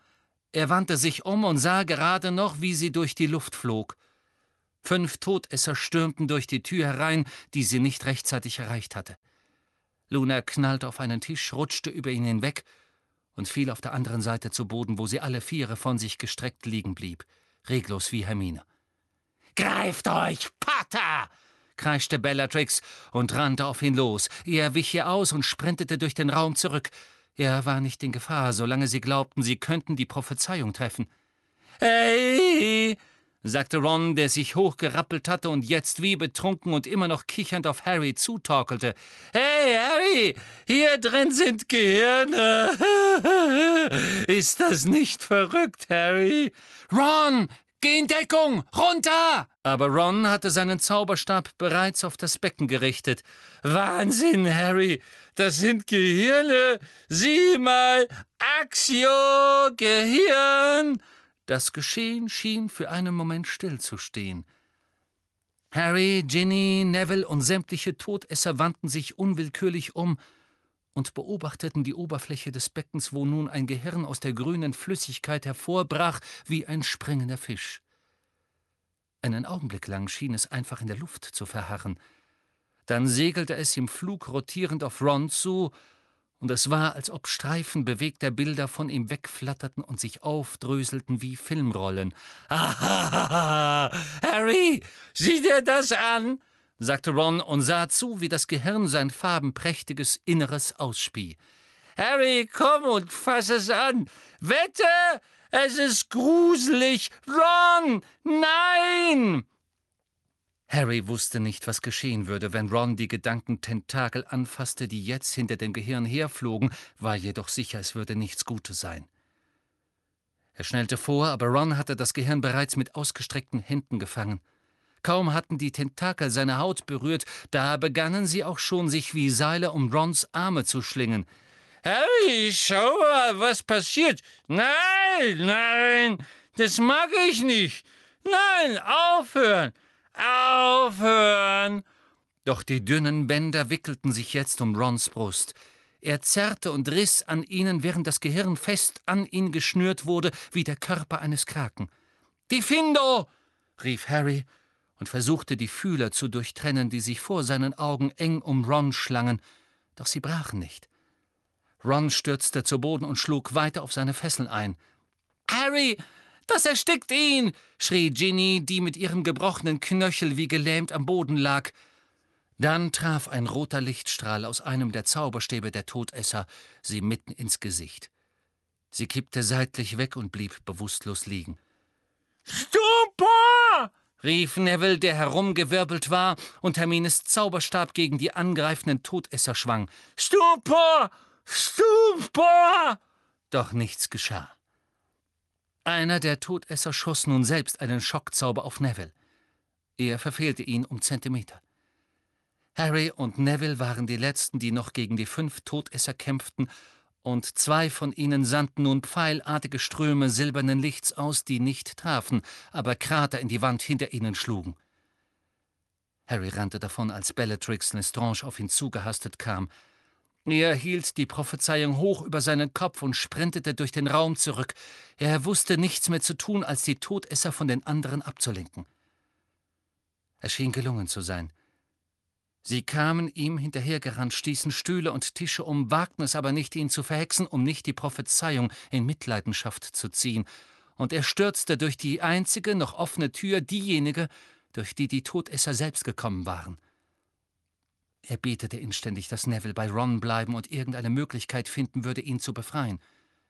B: Er wandte sich um und sah gerade noch, wie sie durch die Luft flog. Fünf Todesser stürmten durch die Tür herein, die sie nicht rechtzeitig erreicht hatte. Luna knallte auf einen Tisch, rutschte über ihn hinweg und fiel auf der anderen Seite zu Boden, wo sie alle Viere von sich gestreckt liegen blieb, reglos wie Hermine. »Greift euch, Pater!« kreischte Bellatrix und rannte auf ihn los. Er wich ihr aus und sprintete durch den Raum zurück. Er war nicht in Gefahr, solange sie glaubten, sie könnten die Prophezeiung treffen. »Hey!« sagte Ron, der sich hochgerappelt hatte und jetzt wie betrunken und immer noch kichernd auf Harry zutorkelte. »Hey, Harry, hier drin sind Gehirne! Ist das nicht verrückt, Harry?« »Ron, geh in Deckung! Runter!« Aber Ron hatte seinen Zauberstab bereits auf das Becken gerichtet. »Wahnsinn, Harry! Das sind Gehirne! Sieh mal! Axio! Gehirn!« Das Geschehen schien für einen Moment stillzustehen. Harry, Ginny, Neville und sämtliche Todesser wandten sich unwillkürlich um und beobachteten die Oberfläche des Beckens, wo nun ein Gehirn aus der grünen Flüssigkeit hervorbrach wie ein springender Fisch. Einen Augenblick lang schien es einfach in der Luft zu verharren. Dann segelte es im Flug rotierend auf Ron zu, und es war, als ob Streifen bewegter Bilder von ihm wegflatterten und sich aufdröselten wie Filmrollen. »Ahahaha! Harry, sieh dir das an!« sagte Ron und sah zu, wie das Gehirn sein farbenprächtiges Inneres ausspie. »Harry, komm und fass es an! Wette, es ist gruselig! Ron, nein!« Harry wusste nicht, was geschehen würde, wenn Ron die Gedankententakel anfasste, die jetzt hinter dem Gehirn herflogen, war jedoch sicher, es würde nichts Gutes sein. Er schnellte vor, aber Ron hatte das Gehirn bereits mit ausgestreckten Händen gefangen. Kaum hatten die Tentakel seine Haut berührt, da begannen sie auch schon, sich wie Seile um Rons Arme zu schlingen. »Harry, schau mal, was passiert! Nein, nein, das mag ich nicht! Nein, aufhören! Aufhören!« Doch die dünnen Bänder wickelten sich jetzt um Rons Brust. Er zerrte und riss an ihnen, während das Gehirn fest an ihn geschnürt wurde, wie der Körper eines Kraken. »Diffindo!« rief Harry und versuchte, die Fühler zu durchtrennen, die sich vor seinen Augen eng um Ron schlangen, doch sie brachen nicht. Ron stürzte zu Boden und schlug weiter auf seine Fesseln ein. »Harry, das erstickt ihn!« schrie Ginny, die mit ihrem gebrochenen Knöchel wie gelähmt am Boden lag. Dann traf ein roter Lichtstrahl aus einem der Zauberstäbe der Todesser sie mitten ins Gesicht. Sie kippte seitlich weg und blieb bewusstlos liegen. »Stupor!« rief Neville, der herumgewirbelt war und Hermines Zauberstab gegen die angreifenden Todesser schwang. »Stupor! Stupor!« Doch nichts geschah. Einer der Todesser schoss nun selbst einen Schockzauber auf Neville. Er verfehlte ihn um Zentimeter. Harry und Neville waren die Letzten, die noch gegen die fünf Todesser kämpften, und zwei von ihnen sandten nun pfeilartige Ströme silbernen Lichts aus, die nicht trafen, aber Krater in die Wand hinter ihnen schlugen. Harry rannte davon, als Bellatrix Lestrange auf ihn zugehastet kam. Er hielt die Prophezeiung hoch über seinen Kopf und sprintete durch den Raum zurück. Er wusste nichts mehr zu tun, als die Todesser von den anderen abzulenken. Es schien gelungen zu sein. Sie kamen ihm hinterhergerannt, stießen Stühle und Tische um, wagten es aber nicht, ihn zu verhexen, um nicht die Prophezeiung in Mitleidenschaft zu ziehen. Und er stürzte durch die einzige noch offene Tür, diejenige, durch die die Todesser selbst gekommen waren. Er betete inständig, dass Neville bei Ron bleiben und irgendeine Möglichkeit finden würde, ihn zu befreien.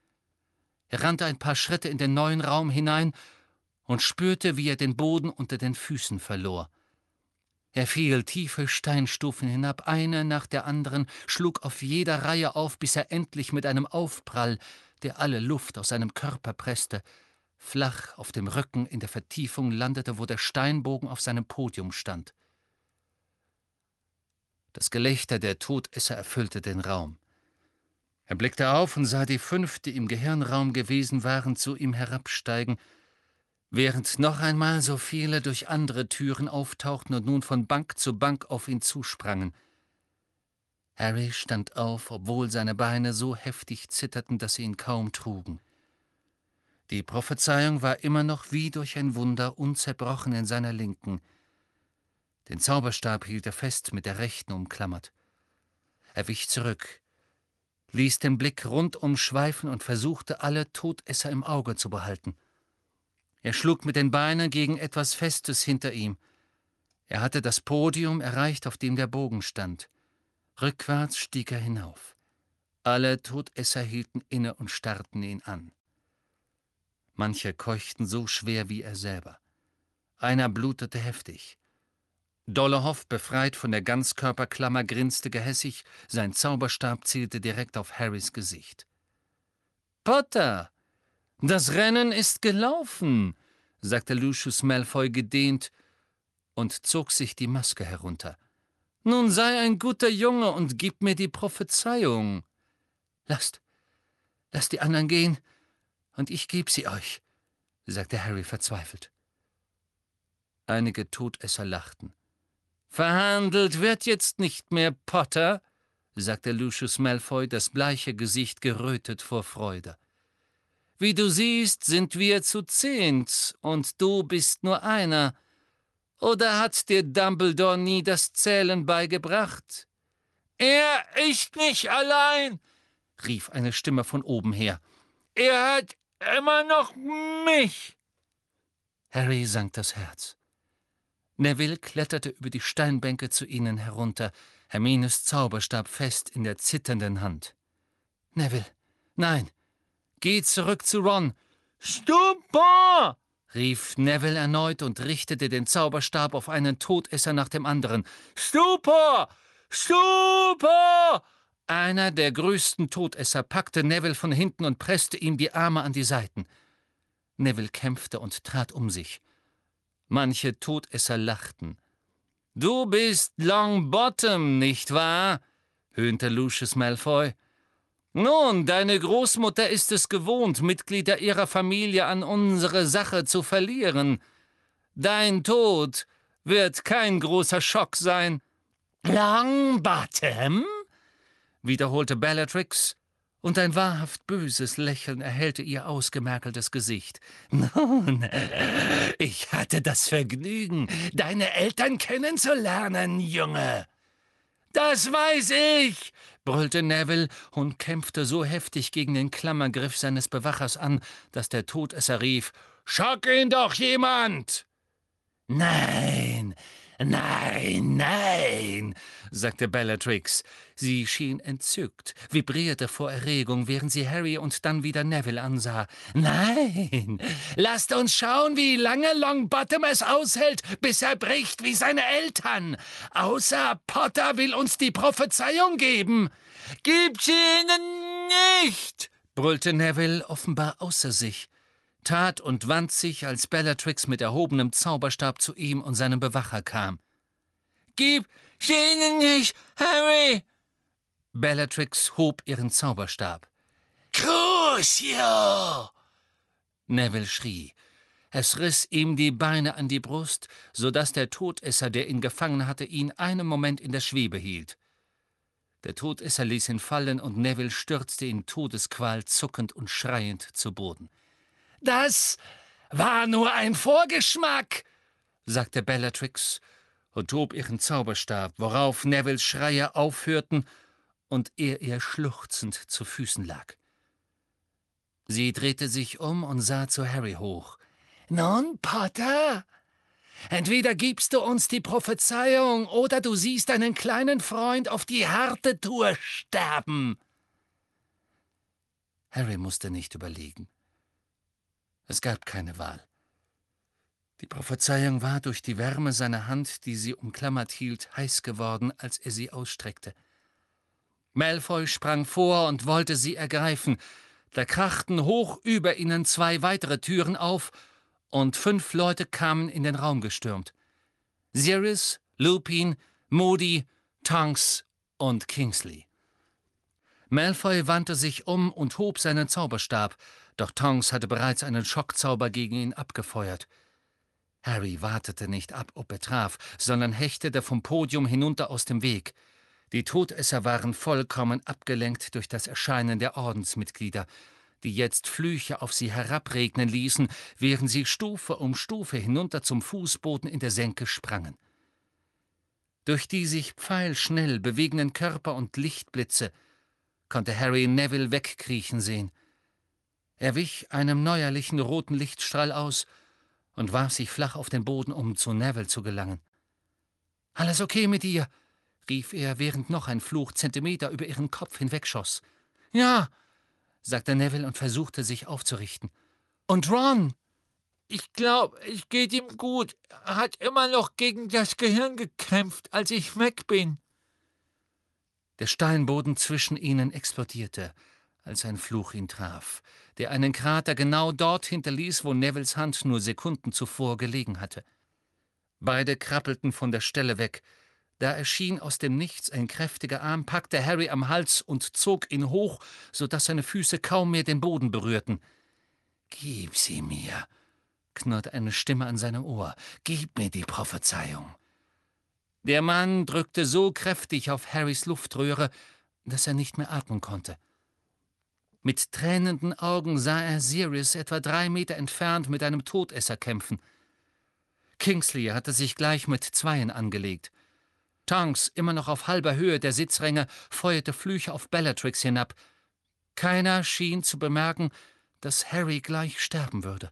B: Er rannte ein paar Schritte in den neuen Raum hinein und spürte, wie er den Boden unter den Füßen verlor. Er fiel tiefe Steinstufen hinab, eine nach der anderen, schlug auf jeder Reihe auf, bis er endlich mit einem Aufprall, der alle Luft aus seinem Körper presste, flach auf dem Rücken in der Vertiefung landete, wo der Steinbogen auf seinem Podium stand. Das Gelächter der Todesser erfüllte den Raum. Er blickte auf und sah die fünf, die im Gehirnraum gewesen waren, zu ihm herabsteigen, während noch einmal so viele durch andere Türen auftauchten und nun von Bank zu Bank auf ihn zusprangen. Harry stand auf, obwohl seine Beine so heftig zitterten, dass sie ihn kaum trugen. Die Prophezeiung war immer noch wie durch ein Wunder unzerbrochen in seiner Linken. Den Zauberstab hielt er fest mit der rechten umklammert. Er wich zurück, ließ den Blick rundum schweifen und versuchte, alle Todesser im Auge zu behalten. Er schlug mit den Beinen gegen etwas Festes hinter ihm. Er hatte das Podium erreicht, auf dem der Bogen stand. Rückwärts stieg er hinauf. Alle Todesser hielten inne und starrten ihn an. Manche keuchten so schwer wie er selber. Einer blutete heftig. Dolohov, befreit von der Ganzkörperklammer, grinste gehässig, sein Zauberstab zielte direkt auf Harrys Gesicht. »Potter, das Rennen ist gelaufen«, sagte Lucius Malfoy gedehnt und zog sich die Maske herunter. »Nun sei ein guter Junge und gib mir die Prophezeiung.« »Lasst, lasst die anderen gehen, und ich geb sie euch«, sagte Harry verzweifelt. Einige Todesser lachten. »Verhandelt wird jetzt nicht mehr, Potter«, sagte Lucius Malfoy, das bleiche Gesicht gerötet vor Freude. »Wie du siehst, sind wir zu zehnt, und du bist nur einer. Oder hat dir Dumbledore nie das Zählen beigebracht?« »Er ist nicht allein«, rief eine Stimme von oben her. »Er hat immer noch mich.« Harry sank das Herz. Neville kletterte über die Steinbänke zu ihnen herunter, Hermines Zauberstab fest in der zitternden Hand. »Neville, nein, geh zurück zu Ron.« »Stupor«, rief Neville erneut und richtete den Zauberstab auf einen Todesser nach dem anderen. »Stupor! Stupor!« Einer der größten Todesser packte Neville von hinten und presste ihm die Arme an die Seiten. Neville kämpfte und trat um sich. Manche Todesser lachten. »Du bist Longbottom, nicht wahr?« höhnte Lucius Malfoy. »Nun, deine Großmutter ist es gewohnt, Mitglieder ihrer Familie an unsere Sache zu verlieren. Dein Tod wird kein großer Schock sein.« »Longbottom?« wiederholte Bellatrix, und ein wahrhaft böses Lächeln erhellte ihr ausgemergeltes Gesicht. »Nun, ich hatte das Vergnügen, deine Eltern kennenzulernen, Junge.« »Das weiß ich«, brüllte Neville und kämpfte so heftig gegen den Klammergriff seines Bewachers an, dass der Todesser rief, »Schock ihn doch jemand!« »Nein, nein, nein«, sagte Bellatrix. Sie schien entzückt, vibrierte vor Erregung, während sie Harry und dann wieder Neville ansah. »Nein, lasst uns schauen, wie lange Longbottom es aushält, bis er bricht wie seine Eltern. Außer Potter will uns die Prophezeiung geben.« »Gib sie ihnen nicht«, brüllte Neville, offenbar außer sich, tat und wand sich, als Bellatrix mit erhobenem Zauberstab zu ihm und seinem Bewacher kam. »Gib sie ihnen nicht, Harry!« Bellatrix hob ihren Zauberstab. »Crucio!« Neville schrie. Es riss ihm die Beine an die Brust, so dass der Todesser, der ihn gefangen hatte, ihn einen Moment in der Schwebe hielt. Der Todesser ließ ihn fallen, und Neville stürzte in Todesqual zuckend und schreiend zu Boden. »Das war nur ein Vorgeschmack«, sagte Bellatrix und hob ihren Zauberstab, worauf Nevilles Schreie aufhörten und er ihr schluchzend zu Füßen lag. Sie drehte sich um und sah zu Harry hoch. »Nun, Potter, entweder gibst du uns die Prophezeiung, oder du siehst deinen kleinen Freund auf die harte Tour sterben.« Harry musste nicht überlegen. Es gab keine Wahl. Die Prophezeiung war durch die Wärme seiner Hand, die sie umklammert hielt, heiß geworden, als er sie ausstreckte. Malfoy sprang vor und wollte sie ergreifen. Da krachten hoch über ihnen zwei weitere Türen auf, und fünf Leute kamen in den Raum gestürmt. Sirius, Lupin, Moody, Tonks und Kingsley. Malfoy wandte sich um und hob seinen Zauberstab, doch Tonks hatte bereits einen Schockzauber gegen ihn abgefeuert. Harry wartete nicht ab, ob er traf, sondern hechtete vom Podium hinunter aus dem Weg. Die Todesser waren vollkommen abgelenkt durch das Erscheinen der Ordensmitglieder. die jetzt Flüche auf sie herabregnen ließen, während sie Stufe um Stufe hinunter zum Fußboden in der Senke sprangen. Durch die sich pfeilschnell bewegenden Körper und Lichtblitze konnte Harry Neville wegkriechen sehen. Er wich einem neuerlichen roten Lichtstrahl aus und warf sich flach auf den Boden, um zu Neville zu gelangen. »Alles okay mit ihr?« rief er, während noch ein Fluch Zentimeter über ihren Kopf hinwegschoss. »Ja«, sagte Neville und versuchte, sich aufzurichten. »Und Ron?«
C: Ich glaube, es geht ihm gut. Er hat immer noch gegen das Gehirn gekämpft, als ich weg bin.«
B: Der Steinboden zwischen ihnen explodierte, als ein Fluch ihn traf, der einen Krater genau dort hinterließ, wo Nevilles Hand nur Sekunden zuvor gelegen hatte. Beide krabbelten von der Stelle weg. Da erschien aus dem Nichts ein kräftiger Arm, packte Harry am Hals und zog ihn hoch, so dass seine Füße kaum mehr den Boden berührten. »Gib sie mir«, knurrte eine Stimme an seinem Ohr. »Gib mir die Prophezeiung.« Der Mann drückte so kräftig auf Harrys Luftröhre, dass er nicht mehr atmen konnte. Mit tränenden Augen sah er Sirius etwa drei Meter entfernt mit einem Todesser kämpfen. Kingsley hatte sich gleich mit Zweien angelegt. Tonks, immer noch auf halber Höhe der Sitzränge, feuerte Flüche auf Bellatrix hinab. Keiner schien zu bemerken, dass Harry gleich sterben würde.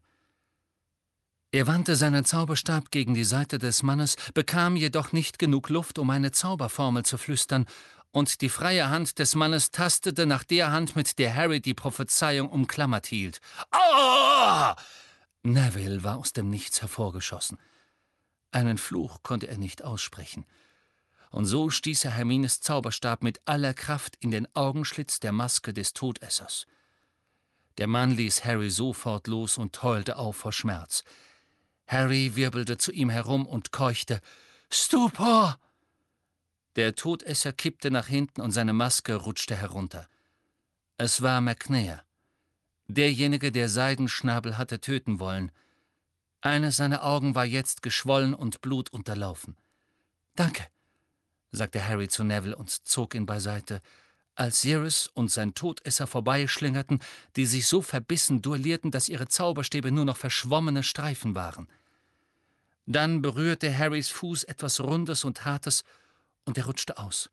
B: Er wandte seinen Zauberstab gegen die Seite des Mannes, bekam jedoch nicht genug Luft, um eine Zauberformel zu flüstern, und die freie Hand des Mannes tastete nach der Hand, mit der Harry die Prophezeiung umklammert hielt. »Oh!« Neville war aus dem Nichts hervorgeschossen. Einen Fluch konnte er nicht aussprechen. Und so stieß er Hermines Zauberstab mit aller Kraft in den Augenschlitz der Maske des Todessers. Der Mann ließ Harry sofort los und heulte auf vor Schmerz. Harry wirbelte zu ihm herum und keuchte, »Stupor!« Der Todesser kippte nach hinten und seine Maske rutschte herunter. Es war McNair, derjenige, der Seidenschnabel hatte töten wollen. Eines seiner Augen war jetzt geschwollen und blutunterlaufen. »Danke«, sagte Harry zu Neville und zog ihn beiseite, als Sirius und sein Todesser vorbeischlingerten, die sich so verbissen duellierten, dass ihre Zauberstäbe nur noch verschwommene Streifen waren. Dann berührte Harrys Fuß etwas Rundes und Hartes, und er rutschte aus.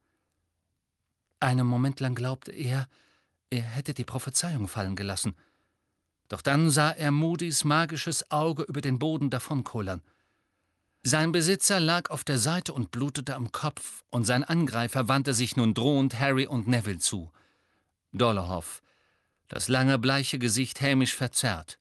B: Einen Moment lang glaubte er, er hätte die Prophezeiung fallen gelassen. Doch dann sah er Moody's magisches Auge über den Boden davonkullern. Sein Besitzer lag auf der Seite und blutete am Kopf, und sein Angreifer wandte sich nun drohend Harry und Neville zu. Dolohov, das lange bleiche Gesicht hämisch verzerrt.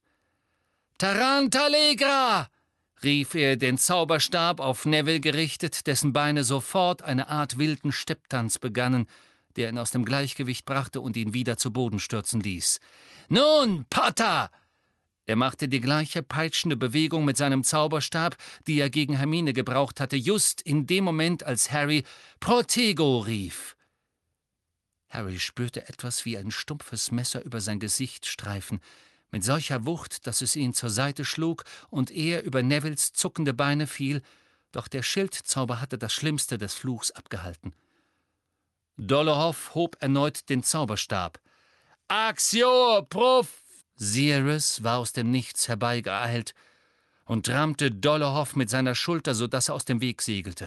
B: »Tarantalegra!« rief er, den Zauberstab auf Neville gerichtet, dessen Beine sofort eine Art wilden Stepptanz begannen, der ihn aus dem Gleichgewicht brachte und ihn wieder zu Boden stürzen ließ. »Nun, Potter!« Er machte die gleiche peitschende Bewegung mit seinem Zauberstab, die er gegen Hermine gebraucht hatte, just in dem Moment, als Harry »Protego« rief. Harry spürte etwas wie ein stumpfes Messer über sein Gesicht streifen, mit solcher Wucht, dass es ihn zur Seite schlug und er über Nevilles zuckende Beine fiel, doch der Schildzauber hatte das Schlimmste des Fluchs abgehalten. Dolohov hob erneut den Zauberstab. »Axio Prof«, Sirius war aus dem Nichts herbeigeeilt und rammte Dolohov mit seiner Schulter, so dass er aus dem Weg segelte.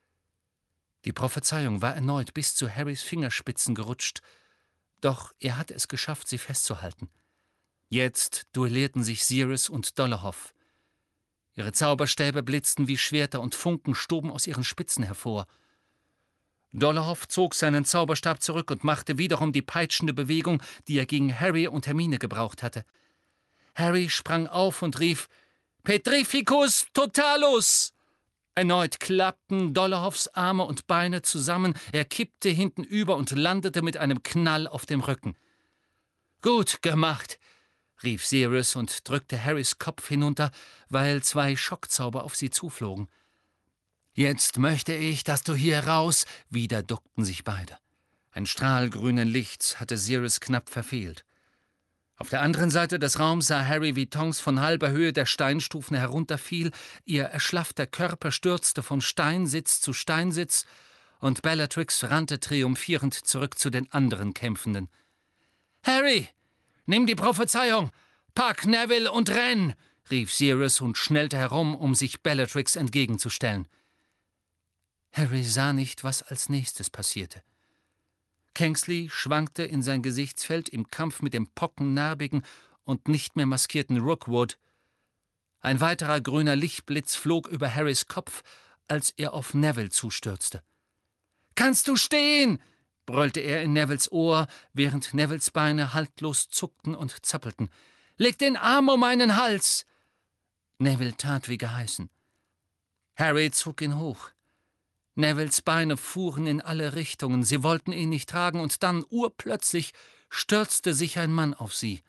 B: Die Prophezeiung war erneut bis zu Harrys Fingerspitzen gerutscht, doch er hatte es geschafft, sie festzuhalten. Jetzt duellierten sich Sirius und Dolohov. Ihre Zauberstäbe blitzten wie Schwerter und Funken stoben aus ihren Spitzen hervor. Dolohov zog seinen Zauberstab zurück und machte wiederum die peitschende Bewegung, die er gegen Harry und Hermine gebraucht hatte. Harry sprang auf und rief »Petrificus totalus!« Erneut klappten Dolohovs Arme und Beine zusammen, er kippte hinten über und landete mit einem Knall auf dem Rücken. »Gut gemacht«, rief Sirius und drückte Harrys Kopf hinunter, weil zwei Schockzauber auf sie zuflogen. »Jetzt möchte ich, dass du hier raus«, wieder duckten sich beide. Ein Strahl grünen Lichts hatte Sirius knapp verfehlt. Auf der anderen Seite des Raums sah Harry, wie Tonks von halber Höhe der Steinstufen herunterfiel, ihr erschlaffter Körper stürzte von Steinsitz zu Steinsitz, und Bellatrix rannte triumphierend zurück zu den anderen Kämpfenden. »Harry«, »Nimm die Prophezeiung! Pack Neville und renn!« rief Sirius und schnellte herum, um sich Bellatrix entgegenzustellen. Harry sah nicht, was als nächstes passierte. Kingsley schwankte in sein Gesichtsfeld im Kampf mit dem pockennarbigen und nicht mehr maskierten Rookwood. Ein weiterer grüner Lichtblitz flog über Harrys Kopf, als er auf Neville zustürzte. »Kannst du stehen?« brüllte er in Nevilles Ohr, während Nevilles Beine haltlos zuckten und zappelten. »Leg den Arm um meinen Hals!« Neville tat wie geheißen. Harry zog ihn hoch. Nevilles Beine fuhren in alle Richtungen, sie wollten ihn nicht tragen, und dann, urplötzlich, stürzte sich ein Mann auf sie.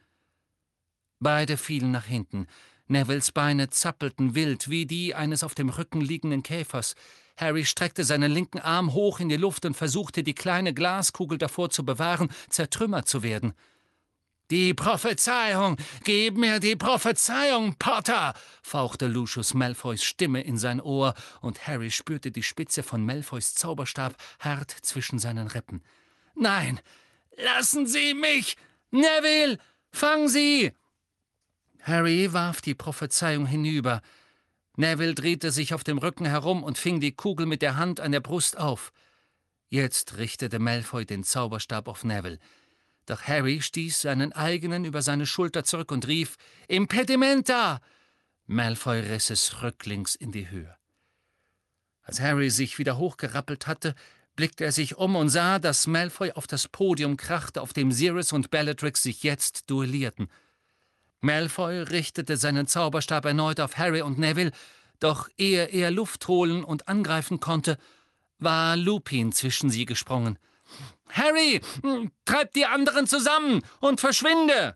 B: Beide fielen nach hinten. Nevilles Beine zappelten wild, wie die eines auf dem Rücken liegenden Käfers. Harry streckte seinen linken Arm hoch in die Luft und versuchte, die kleine Glaskugel davor zu bewahren, zertrümmert zu werden. »Die Prophezeiung! Gib mir die Prophezeiung, Potter!« fauchte Lucius Malfoys Stimme in sein Ohr, und Harry spürte die Spitze von Malfoys Zauberstab hart zwischen seinen Rippen. »Nein! Lassen Sie mich! Neville! Fang sie!« Harry warf die Prophezeiung hinüber. Neville drehte sich auf dem Rücken herum und fing die Kugel mit der Hand an der Brust auf. Jetzt richtete Malfoy den Zauberstab auf Neville. Doch Harry stieß seinen eigenen über seine Schulter zurück und rief, »Impedimenta!« Malfoy riss es rücklings in die Höhe. Als Harry sich wieder hochgerappelt hatte, blickte er sich um und sah, dass Malfoy auf das Podium krachte, auf dem Sirius und Bellatrix sich jetzt duellierten. Malfoy richtete seinen Zauberstab erneut auf Harry und Neville, doch ehe er Luft holen und angreifen konnte, war Lupin zwischen sie gesprungen. »Harry, treib die anderen zusammen und verschwinde!«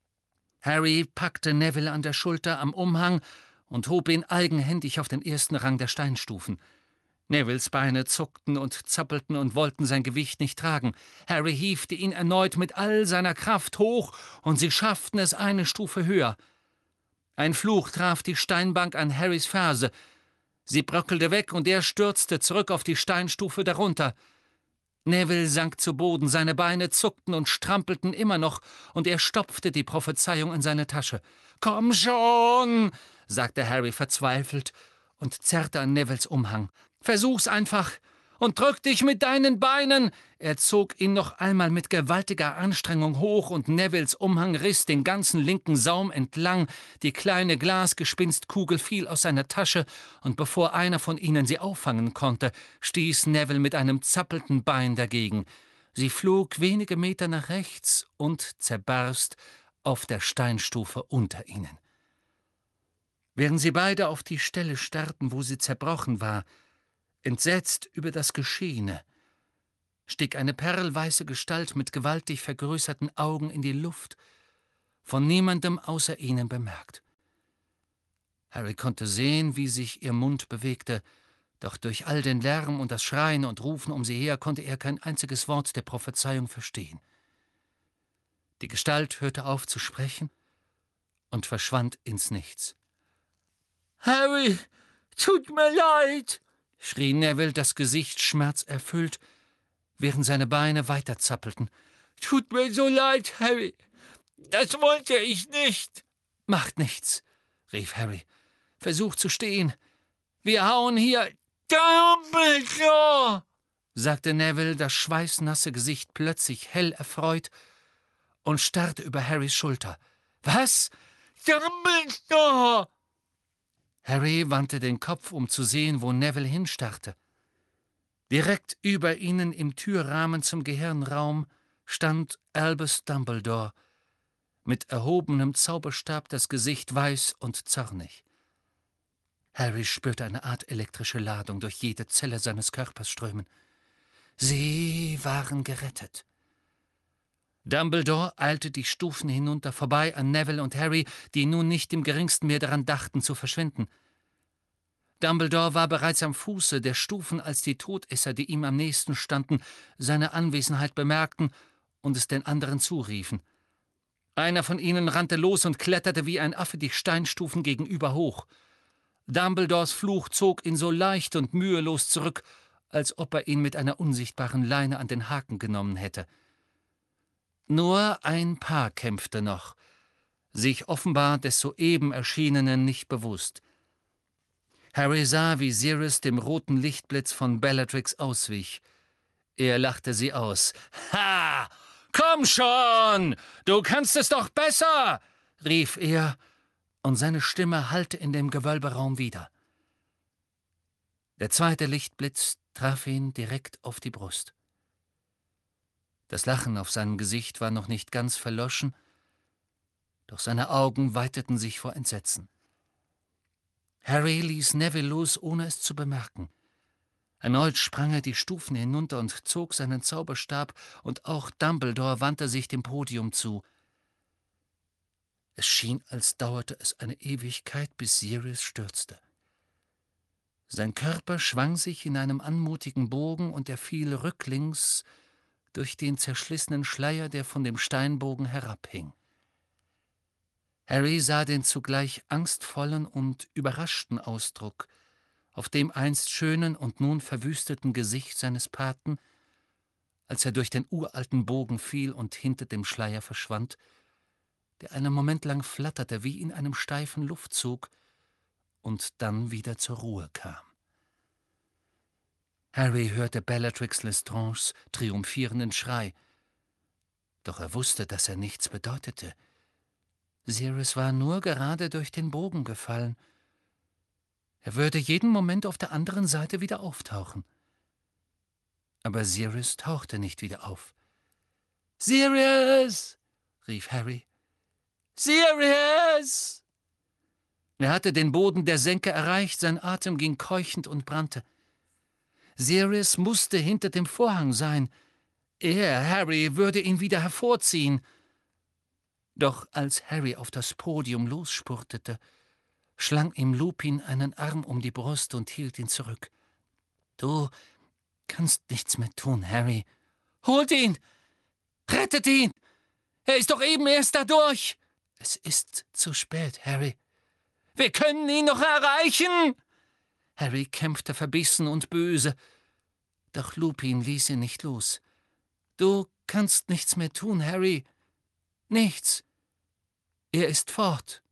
B: Harry packte Neville an der Schulter am Umhang und hob ihn eigenhändig auf den ersten Rang der Steinstufen. Nevilles Beine zuckten und zappelten und wollten sein Gewicht nicht tragen. Harry hiefte ihn erneut mit all seiner Kraft hoch, und sie schafften es eine Stufe höher. Ein Fluch traf die Steinbank an Harrys Ferse. Sie bröckelte weg, und er stürzte zurück auf die Steinstufe darunter. Neville sank zu Boden, seine Beine zuckten und strampelten immer noch, und er stopfte die Prophezeiung in seine Tasche. »Komm schon«, sagte Harry verzweifelt und zerrte an Nevilles Umhang. »Versuch's einfach und drück dich mit deinen Beinen!« Er zog ihn noch einmal mit gewaltiger Anstrengung hoch, und Nevilles Umhang riss den ganzen linken Saum entlang. Die kleine Glasgespinstkugel fiel aus seiner Tasche, und bevor einer von ihnen sie auffangen konnte, stieß Neville mit einem zappelnden Bein dagegen. Sie flog wenige Meter nach rechts und zerbarst auf der Steinstufe unter ihnen. Während sie beide auf die Stelle starrten, wo sie zerbrochen war, entsetzt über das Geschehene, stieg eine perlweiße Gestalt mit gewaltig vergrößerten Augen in die Luft, von niemandem außer ihnen bemerkt. Harry konnte sehen, wie sich ihr Mund bewegte, doch durch all den Lärm und das Schreien und Rufen um sie her konnte er kein einziges Wort der Prophezeiung verstehen. Die Gestalt hörte auf zu sprechen und verschwand ins Nichts.
C: »Harry, tut mir leid«,
B: schrie Neville, das Gesicht schmerzerfüllt, während seine Beine weiter zappelten.
C: »Tut mir so leid, Harry. Das wollte ich nicht.«
B: »Macht nichts«, rief Harry. »Versuch zu stehen. Wir hauen hier...«
C: »Dumbledore«,
B: sagte Neville, das schweißnasse Gesicht plötzlich hell erfreut, und starrte über Harrys Schulter. »Was?«
C: »Dumbledore!«
B: Harry wandte den Kopf, um zu sehen, wo Neville hinstarrte. Direkt über ihnen im Türrahmen zum Gehirnraum stand Albus Dumbledore, mit erhobenem Zauberstab, das Gesicht weiß und zornig. Harry spürte eine Art elektrische Ladung durch jede Zelle seines Körpers strömen. Sie waren gerettet. Dumbledore eilte die Stufen hinunter, vorbei an Neville und Harry, die nun nicht im geringsten mehr daran dachten, zu verschwinden. Dumbledore war bereits am Fuße der Stufen, als die Todesser, die ihm am nächsten standen, seine Anwesenheit bemerkten und es den anderen zuriefen. Einer von ihnen rannte los und kletterte wie ein Affe die Steinstufen gegenüber hoch. Dumbledores Fluch zog ihn so leicht und mühelos zurück, als ob er ihn mit einer unsichtbaren Leine an den Haken genommen hätte. Nur ein Paar kämpfte noch, sich offenbar des soeben Erschienenen nicht bewusst. Harry sah, wie Sirius dem roten Lichtblitz von Bellatrix auswich. Er lachte sie aus. »Ha! Komm schon! Du kannst es doch besser!« rief er, und seine Stimme hallte in dem Gewölberaum wieder. Der zweite Lichtblitz traf ihn direkt auf die Brust. Das Lachen auf seinem Gesicht war noch nicht ganz verloschen, doch seine Augen weiteten sich vor Entsetzen. Harry ließ Neville los, ohne es zu bemerken. Erneut sprang er die Stufen hinunter und zog seinen Zauberstab, und auch Dumbledore wandte sich dem Podium zu. Es schien, als dauerte es eine Ewigkeit, bis Sirius stürzte. Sein Körper schwang sich in einem anmutigen Bogen, und er fiel rücklings durch den zerschlissenen Schleier, der von dem Steinbogen herabhing. Harry sah den zugleich angstvollen und überraschten Ausdruck auf dem einst schönen und nun verwüsteten Gesicht seines Paten, als er durch den uralten Bogen fiel und hinter dem Schleier verschwand, der einen Moment lang flatterte wie in einem steifen Luftzug und dann wieder zur Ruhe kam. Harry hörte Bellatrix Lestranges triumphierenden Schrei, doch er wusste, dass er nichts bedeutete. Sirius war nur gerade durch den Bogen gefallen. Er würde jeden Moment auf der anderen Seite wieder auftauchen. Aber Sirius tauchte nicht wieder auf. »Sirius!« rief Harry. »Sirius!« Er hatte den Boden der Senke erreicht, sein Atem ging keuchend und brannte. Sirius musste hinter dem Vorhang sein. Er, Harry, würde ihn wieder hervorziehen. Doch als Harry auf das Podium losspurtete, schlang ihm Lupin einen Arm um die Brust und hielt ihn zurück. »Du kannst nichts mehr tun, Harry. Holt ihn! Rettet ihn! Er ist doch eben erst dadurch!« »Es ist zu spät, Harry. Wir können ihn noch erreichen!« Harry kämpfte verbissen und böse, doch Lupin ließ ihn nicht los. »Du kannst nichts mehr tun, Harry. Nichts. Er ist fort.«